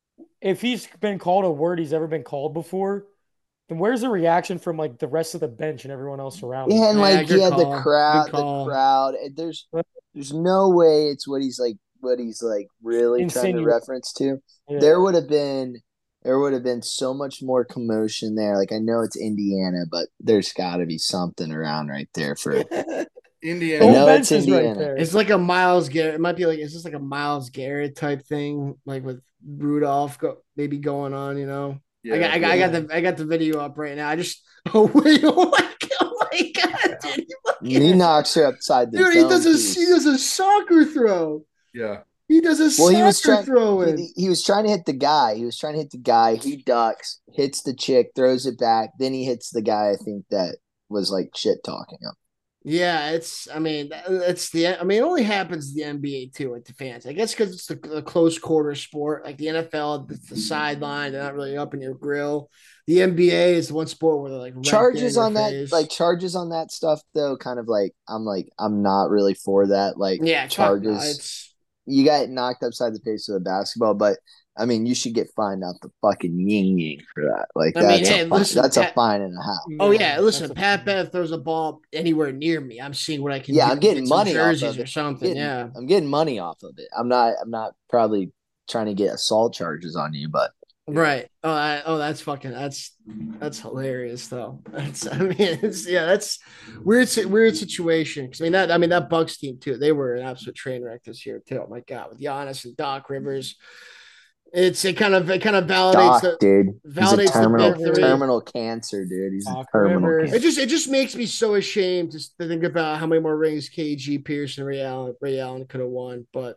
If he's been called a word he's ever been called before, then where's the reaction from like the rest of the bench and everyone else around him? Yeah, and Yeah, like good he had the call. crowd, Good the call. crowd. and There's, there's no way it's what he's like, what he's like really trying to Insinuate. reference to. Yeah. There would have been, there would have been so much more commotion there. Like I know it's Indiana, but there's got to be something around right there for. The Indiana. I whole know bench it's is right Indiana. there. It's like a Miles Garrett. It might be like. Is this like a Miles Garrett type thing, like with Rudolph go, maybe going on? You know. Yeah, I got. I got. I got the. I got the video up right now. I just. Oh wait! Oh my god! Oh my god! Dude, he fucking- He knocks her upside the dude, he dome does a. piece. He does a soccer throw. yeah. He does a Well, soccer he was trying. throw in. He, he was trying to hit the guy. He was trying to hit the guy. He ducks, hits the chick, throws it back. Then he hits the guy. I think that was like shit talking him. Yeah, it's. I mean, it's the. I mean, it only happens in the N B A too with the fans. I guess because it's the, the close quarter sport. Like the N F L, it's the sideline. They're not really up in your grill. The N B A is the one sport where they're like right Charges there in on your that, face. like charges on that stuff, though. Kind of like I'm like I'm not really for that. Like yeah, fuck no, charges. it's You got knocked upside the face with a basketball, but I mean, you should get fined out the fucking ying ying for that. Like I mean, that's hey, a fine, listen, that's a Pat- fine and a half. oh yeah. Listen, that's a- Pat Bev throws a ball anywhere near me. I'm seeing what I can. Yeah, do I'm to getting get some money off jerseys of or it. something. Getting- yeah, I'm getting money off of it. I'm not. I'm not probably trying to get assault charges on you, but right. Oh, I, oh, that's fucking. That's that's hilarious though. That's. I mean, it's yeah. That's weird. si- Weird situation. 'Cause, I mean that. I mean that Bucks team too. They were an absolute train wreck this year too. Oh my god, with Giannis and Doc Rivers. It's it kind of it kind of validates Doc, the. dude, he's a validates the terminal big three. terminal cancer, dude. He's a Doc terminal Rivers. It cancer. just it just makes me so ashamed to, to think about how many more rings K G, Pierce, and Ray Allen Ray Allen could have won, but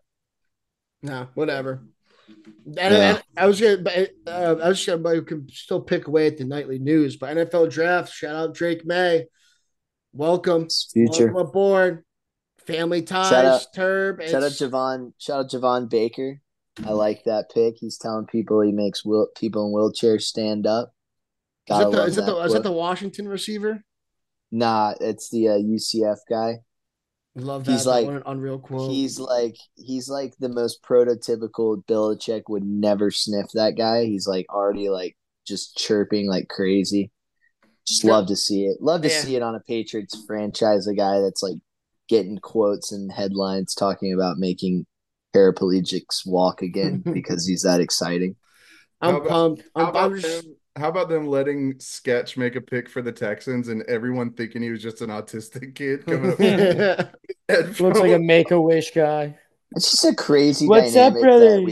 no, whatever. And, Yeah. and I was gonna, but, uh, I was gonna, but you can still pick away at the nightly news. But N F L draft, shout out Drake May, welcome, It's future. welcome aboard. Family ties, Shout out- Turb. Shout out It's- Javon. Shout out Javon Baker. I like that pick. He's telling people he makes will, people in wheelchairs stand up. Is Gotta that the love is that the is that quote. the Washington receiver? Nah, it's the uh, U C F guy. Love that. He's That like- what an unreal quote. He's like he's like the most prototypical Belichick would never sniff that guy. He's like already like just chirping like crazy. Just Yeah. love to see it. Love to Yeah. see it on a Patriots franchise. A guy that's like getting quotes and headlines talking about making paraplegics walk again because he's that exciting. I'm How about- pumped. How I'm, about I'm just, them? How about them letting Sketch make a pick for the Texans and everyone thinking he was just an autistic kid coming up? Looks like a Make a Wish guy. It's just a crazy What's up, dynamic that we brothers? let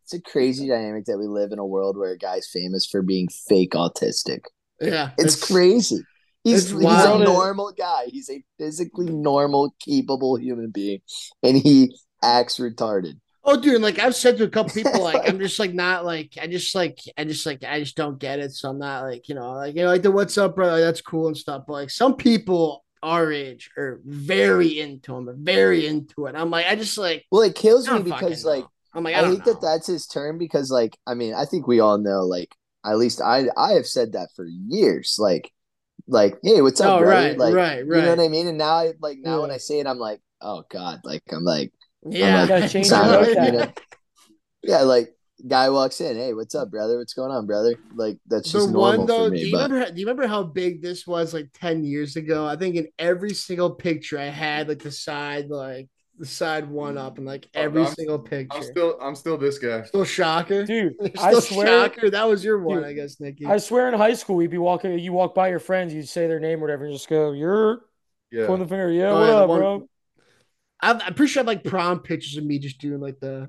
it's a crazy dynamic that we live in a world where a guy's famous for being fake autistic. Yeah, It's, it's crazy. He's, it's he's a normal guy. He's a physically normal, capable human being, and he acts retarded. Oh, dude, like I've said to a couple people, like I'm just like not like I just like I just like I just don't get it. So I'm not like you know like you know like the what's up, brother? That's cool and stuff. But like some people our age are very into him, very into it. I'm like I just like well, it kills me because like I'm like I, I hate know. that that's his term because like I mean I think we all know like at least I I have said that for years like like hey what's up oh, brother right, like right, right. you know what I mean and now I like now yeah. when I say it I'm like oh god like I'm like yeah I'm like, change your you know, yeah like guy walks in hey what's up brother what's going on brother like that's just the normal one though for me, do you but... remember do you remember how big this was like ten years ago? I think in every single picture I had like the side like the side one up and like every oh, single picture. I'm still I'm still this guy. Still shocker. Dude, still I swear shocker. That was your one, dude, I guess, Nikki. I swear in high school we'd be walking, you walk by your friends, you'd say their name or whatever, and just go, you're yeah. pointing the finger, yeah, oh, what yeah, up, one, bro? I'm, I'm pretty sure I have like prom pictures of me just doing like the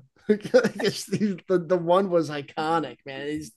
the, the one was iconic, man. He's,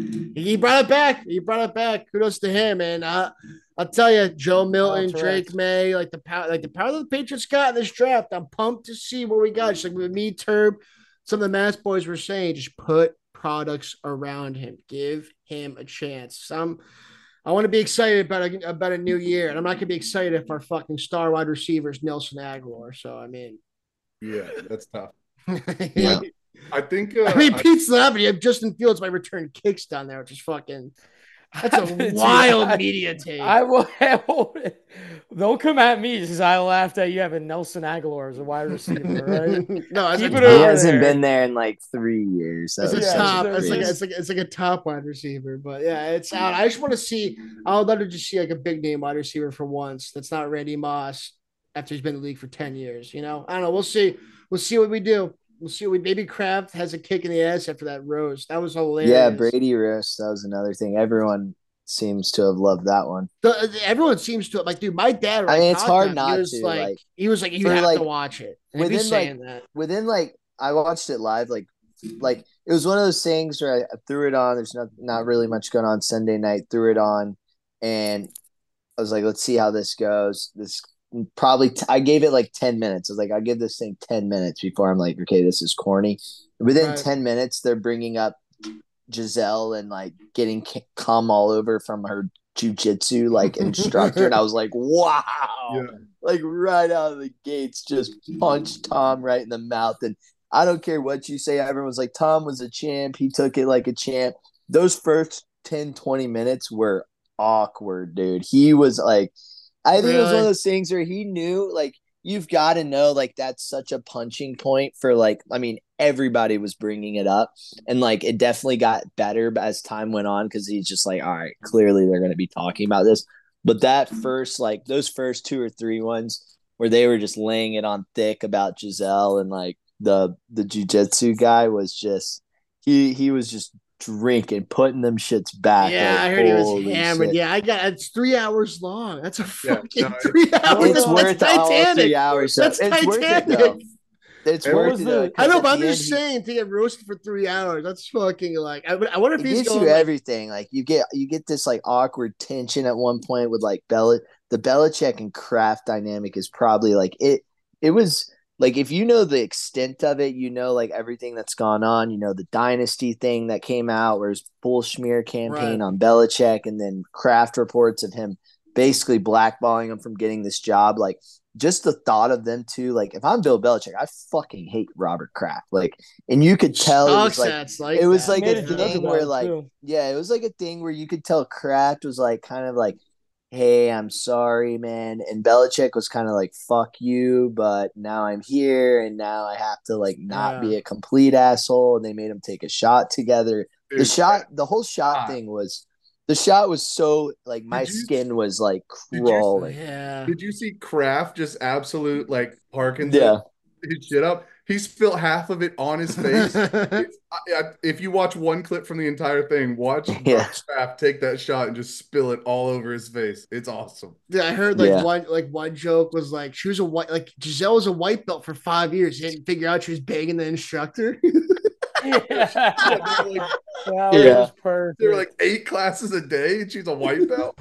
he brought it back. He brought it back. Kudos to him, man. Uh, I'll tell you, Joe Milton, oh, Drake May, like the power, like the power of the Patriots got in this draft. I'm pumped to see what we got. Just like with me, Turb, some of the Mass boys were saying, just put products around him. Give him a chance. Some I want to be excited about a, about a new year, and I'm not going to be excited if our fucking star wide receiver is Nelson Agholor. So, I mean. Yeah, that's tough. yeah. I think. Uh, I mean, Pete's not, but you have Justin Fields by return kicks down there, which is fucking. That's a wild I, media take. I will. I will don't come at me because I laughed at you having Nelson Agholor as a wide receiver, right? no, Keep it he hasn't there. been there in like three years. So it's a yeah, top. It's like, it's like it's like a top wide receiver, but yeah, it's out. I just want to see. I would love to just see like a big name wide receiver for once. That's not Randy Moss after he's been in the league for ten years. You know, I don't know. We'll see. We'll see what we do. We'll see. What we, maybe Kraft has a kick in the ass after that roast. That was hilarious. Yeah, Brady roast. That was another thing. Everyone seems to have loved that one. The, everyone seems to like, dude. My dad. I mean, it's hard not he was to. Like, like, he was like, you have like, to watch it. And within saying like, that. within like, I watched it live. Like, like it was one of those things where I, I threw it on. There's not not really much going on Sunday night. Threw it on, and I was like, let's see how this goes. This. Probably t- I gave it like ten minutes. I was like, I'll give this thing ten minutes before I'm like, okay, this is corny. Within right. ten minutes, they're bringing up Giselle and like getting cum all over from her jujitsu like instructor. And I was like, wow. Yeah. Like right out of the gates, just punched Tom right in the mouth. And I don't care what you say. Everyone's like, Tom was a champ. He took it like a champ. Those first ten, twenty minutes were awkward, dude. He was like, I think really? It was one of those things where he knew, like, you've got to know, like, that's such a punching point for, like, I mean, everybody was bringing it up. And, like, it definitely got better as time went on because he's just like, all right, clearly they're going to be talking about this. But that first, like, those first two or three ones where they were just laying it on thick about Giselle and, like, the the jiu-jitsu guy was just, he he was just drinking, putting them shits back. Yeah, like, I heard he was hammered. Shit. Yeah, I got it's three hours long. That's a fucking yeah, no, three hours. It's that's, worth that's all Titanic. three hours. So that's it's Titanic. worth it though. It's worth it. Though, I know, but I'm just end, saying to get roasted for three hours. That's fucking like. I, I wonder if it he's gives going you like, everything. Like you get you get this like awkward tension at one point with like Bel the Belichick and Kraft dynamic is probably like it. It was. Like, if you know the extent of it, you know, like, everything that's gone on, you know, the dynasty thing that came out where his full smear campaign right. on Belichick and then Kraft reports of him basically blackballing him from getting this job. Like, just the thought of them two, like, if I'm Bill Belichick, I fucking hate Robert Kraft. Like, and you could tell it was like, like it was that. like a thing where, like, too. yeah, it was like a thing where you could tell Kraft was like, kind of like, hey, I'm sorry, man. And Belichick was kind of like, fuck you, but now I'm here and now I have to like not yeah. be a complete asshole. And they made him take a shot together. Dude, the shot, the whole shot ah. thing was, the shot was so like my you, skin was like crawling. Did you, yeah. Did you see Kraft just absolute like Parkinson yeah. his shit up? He spilled half of it on his face. It's, I, if you watch one clip from the entire thing, watch yeah. Kraft take that shot and just spill it all over his face. It's awesome. Yeah, I heard like yeah. one like one joke was like she was a white like Giselle was a white belt for five years. She didn't figure out she was banging the instructor. Yeah. They were like, That Yeah. was they were perfect. like eight classes a day, and she's a white belt.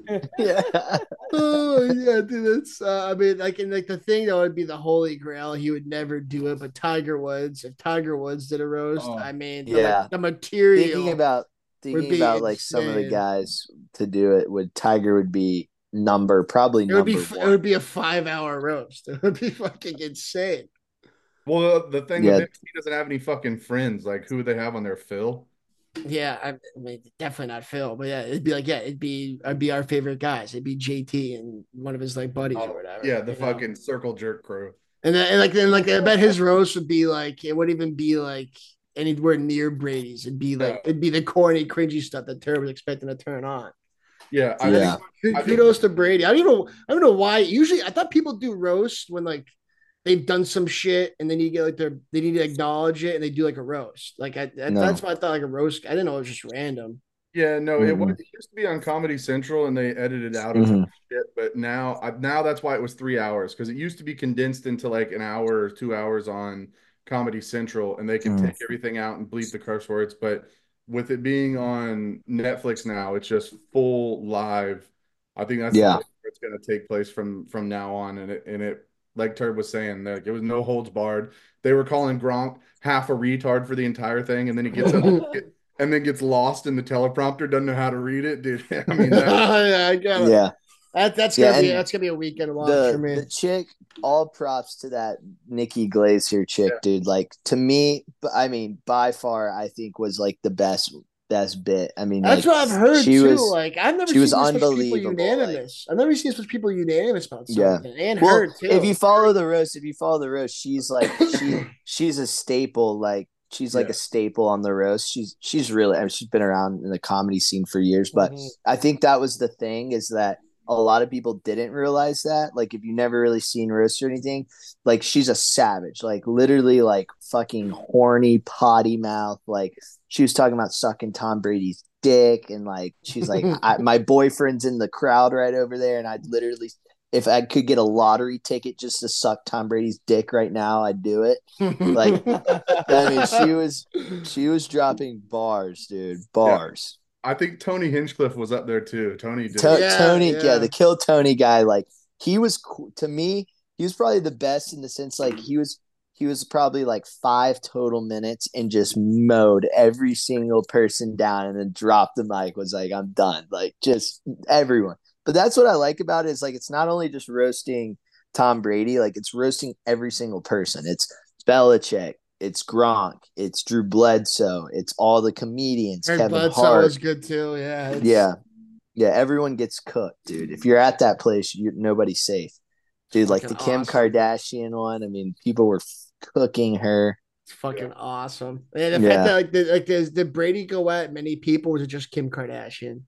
Yeah. Oh yeah, dude. That's uh, I mean, like, and like the thing that would be the holy grail. He would never do it, but Tiger Woods. If Tiger Woods did a roast, Oh, I mean, the ma- Yeah. the Thinking material about would thinking be about like some of the insane. guys to do it, would Tiger would be number probably It would be number it would one. be a five hour roast. It would be fucking insane. well, the thing with Yeah. him, is he doesn't have any fucking friends. Like, who would they have on there? Phil. Yeah, I, I mean, definitely not Phil, but yeah, it'd be like, yeah, it'd be, I'd be our favorite guys. It'd be J T and one of his like buddies or Oh, whatever, yeah, the you know. fucking circle jerk crew. And then, and like, then like, I bet his roast would be like, it wouldn't even be like anywhere near Brady's. It'd be like, No. it'd be the corny, cringy stuff that Terry was expecting to turn on. Yeah, I Yeah. think I think Kudos to Brady. I don't even know, I don't know why. Usually, I thought people do roast when like they've done some shit and then you get like their, they need to acknowledge it and they do like a roast. Like I, that, No. that's why I thought like a roast. I didn't know it was just random. yeah, no, it was Mm-mm. it used to be on Comedy Central and they edited out of Mhm. shit, but now I, now that's why it was three hours because it used to be condensed into like an hour or two hours on Comedy Central, and they could Mm. take everything out and bleep the curse words. But with it being on Netflix now, it's just full live. I think that's Yeah. where it's going to take place from from now on, and it and it like Turd was saying, like it was no holds barred. They were calling Gronk half a retard for the entire thing, and then he gets up and then gets lost in the teleprompter, doesn't know how to read it, dude. I mean that. Yeah, I got it. Yeah. That, that's Yeah. gonna be And that's gonna be a weekend watch for the me. the chick, all props to that Nikki Glazer chick, Yeah. dude. Like to me, b- I mean, by far, I think was like the best best bit. I mean, That's like what I've heard she too. was Like I've never she was seen this much people unbelievable. Like unanimous. I've never seen this much people unanimous about yeah. something, and Well, her if you too. follow the roast, if you follow the roast, she's like she she's a staple. Like she's like Yeah. a staple on the roast. She's she's really I mean, she's been around in the comedy scene for years. But Mhm. I think that was the thing is that a lot of people didn't realize that. Like if you never really seen roast or anything, like she's a savage. Like literally like fucking horny potty mouth. Like she was talking about sucking Tom Brady's dick and like she's like I, my boyfriend's in the crowd right over there and I'd literally if I could get a lottery ticket just to suck Tom Brady's dick right now, I'd do it. Like I mean, she was she was dropping bars, dude, Yeah. bars. I think Tony Hinchcliffe was up there too. Tony did. To- it. Yeah, Tony, yeah. yeah. the Kill Tony guy, like he was cool. To me, he was probably the best in the sense like he was he was probably like five total minutes and just mowed every single person down and then dropped the mic was like I'm done, like just everyone. But that's what I like about it is like it's not only just roasting Tom Brady, like it's roasting every single person. It's Belichick, it's Gronk, it's Drew Bledsoe, it's all the comedians, Her Kevin Bledsoe Hart. was good too. Yeah, it's- Yeah, yeah, everyone gets cooked, dude. If you're at that place, you're nobody's safe, dude. Like the fucking Kim awesome. Kardashian one. I mean, people were f- cooking her. It's fucking awesome. And the Yeah. fact that like the, like does did Brady go at many people? Or was it just Kim Kardashian?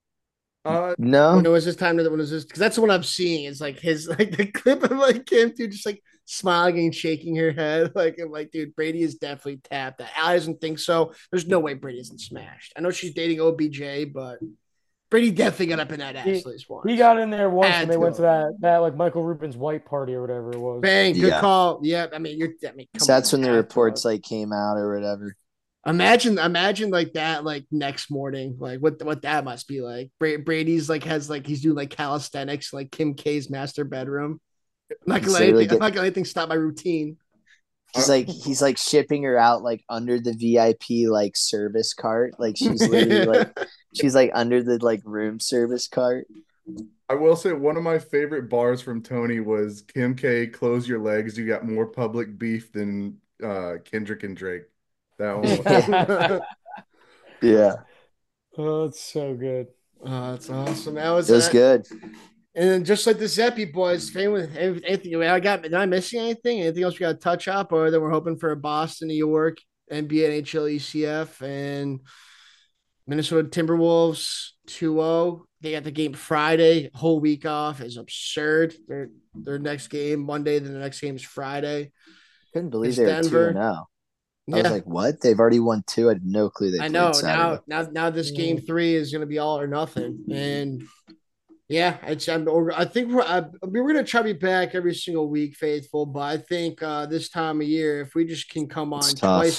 Uh, No, When it was this time that when it was this because that's the one I'm seeing is like his like the clip of like Kim dude just like smiling and shaking her head like I'm like dude Brady is definitely tapped. Al doesn't think so. There's no way Brady isn't smashed. I know she's dating O B J, but Brady definitely got up in that ass He- at least once. He got in there once Had when they to. went to that that like Michael Rubin's white party or whatever it was. Bang, good Yeah. call. Yeah, I mean you're I mean come so that's on, when the had to. reports like came out or whatever. Imagine, imagine like that, like next morning, like what what that must be like. Bra- Brady's like has like he's doing like calisthenics, like Kim K's master bedroom. I'm not gonna let So they anything, get- I'm not gonna let anything stop my routine. He's like he's like shipping her out like under the V I P like service cart. Like she's literally like she's like under the like room service cart. I will say one of my favorite bars from Tony was Kim K, close your legs. You got more public beef than uh, Kendrick and Drake. That one. Was, Yeah, Oh, it's so good. Oh, that's awesome. That was, it was uh, good. And then just like the Zeppy boys, same with anything. I got. Did I missing anything? Anything else we got to touch up? Or then we're hoping for a Boston, New York, N B A, N H L, E C F, and Minnesota Timberwolves two oh. They got the game Friday. Whole week off is absurd. Their their next game Monday. Then the next game is Friday. Couldn't believe It's they were two Denver. and zero. I Yeah, was like, what? They've already won two. I had no clue they I played know. Saturday. Now, now, now this game Mm. three is going to be all or nothing. And yeah, it's. I'm, I think we're. I, we're going to try to be back every single week, faithful. But I think uh, this time of year, if we just can come on It's tough. twice, if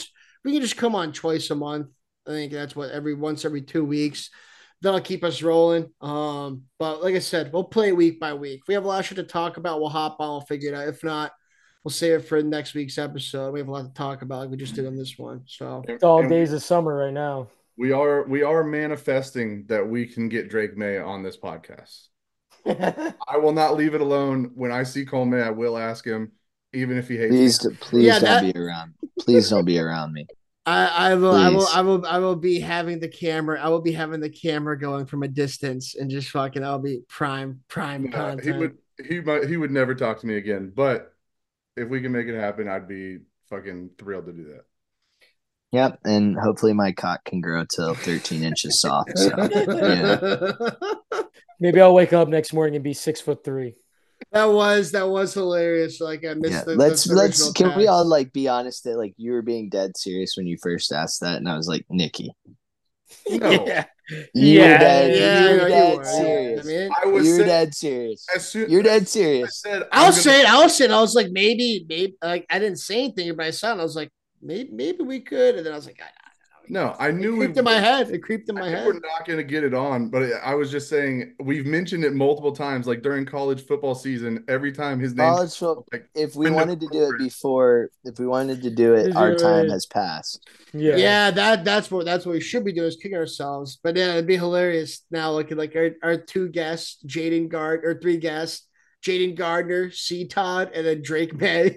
we can just come on twice a month. I think that's what every once every two weeks. That'll keep us rolling. Um, but like I said, we'll play week by week. If we have a lot of shit to talk about, we'll hop on, we'll figure it out. If not, we'll save it for next week's episode. We have a lot to talk about, like we just did on this one. So Dog And we- days of summer right now. We are we are manifesting that we can get Drake May on this podcast. I will not leave it alone. When I see Cole May, I will ask him, even if he hates Please, me. d- please Yeah, don't that- be around. Please don't be around me. I, I will, I will, Please. I will, I will be having the camera. I will be having the camera going from a distance and just fucking. I'll be prime, prime No, content. he would he might he would never talk to me again. But if we can make it happen, I'd be fucking thrilled to do that. Yep, and hopefully my cock can grow till thirteen inches soft. So yeah. Maybe I'll wake up next morning and be six foot three. That was that was hilarious. Like I missed Yeah, the let's the let's original can we text. all like be honest that like you were being dead serious when you first asked that, and I was like, Nikki, No. Yeah. you Yeah, were dead, yeah, you I know were you dead were. serious. I mean, I was You were saying, dead serious. as soon You're dead I serious. said, I'll I'm say it. I'll say it. I was like, maybe, maybe. Like I didn't say anything, but I saw it. I was like, maybe, maybe we could. And then I was like, I, No, I it knew we creeped in my head. It creeped in I my knew head. we're not going to get it on, but I was just saying we've mentioned it multiple times, like during college football season. Every time his name, College football. like If we Wyndham wanted to do it Robert. before, if we wanted to do it, Is our it time right? has passed. Yeah. Yeah, that that's what that's what we should be doing is kicking ourselves. But yeah, it'd be hilarious now looking like our, our two guests, Jaden Gard or three guests, Jaden Gardner, C Todd, and then Drake May.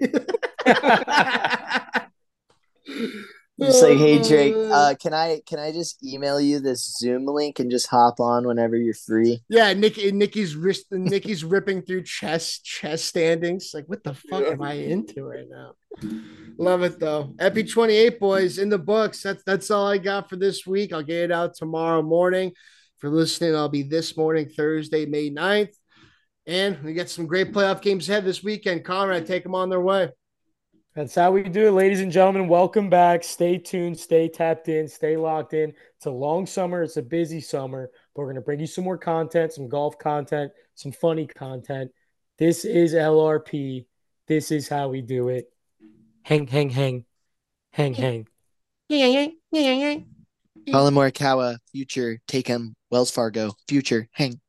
Just like, hey Oh, Drake, uh, can I can I just email you this Zoom link and just hop on whenever you're free? yeah, Nick Nikki's wrist Nikki's ripping through chest chest standings. Like, what the fuck Yeah. am I into right now? Love it though. Epi twenty-eight boys in the books. That's that's all I got for this week. I'll get it out tomorrow morning. If you're listening, I'll be this morning, Thursday, May ninth. And we got some great playoff games ahead this weekend. Conrad, take them on their way. That's how we do it, ladies and gentlemen. Welcome back. Stay tuned, stay tapped in, stay locked in. It's a long summer, it's a busy summer, but we're going to bring you some more content, some golf content, some funny content. This is L R P. This is how we do it. Hang, hang, hang. Hang, hang. Colin Morikawa, future, take him. Wells Fargo, future, hang.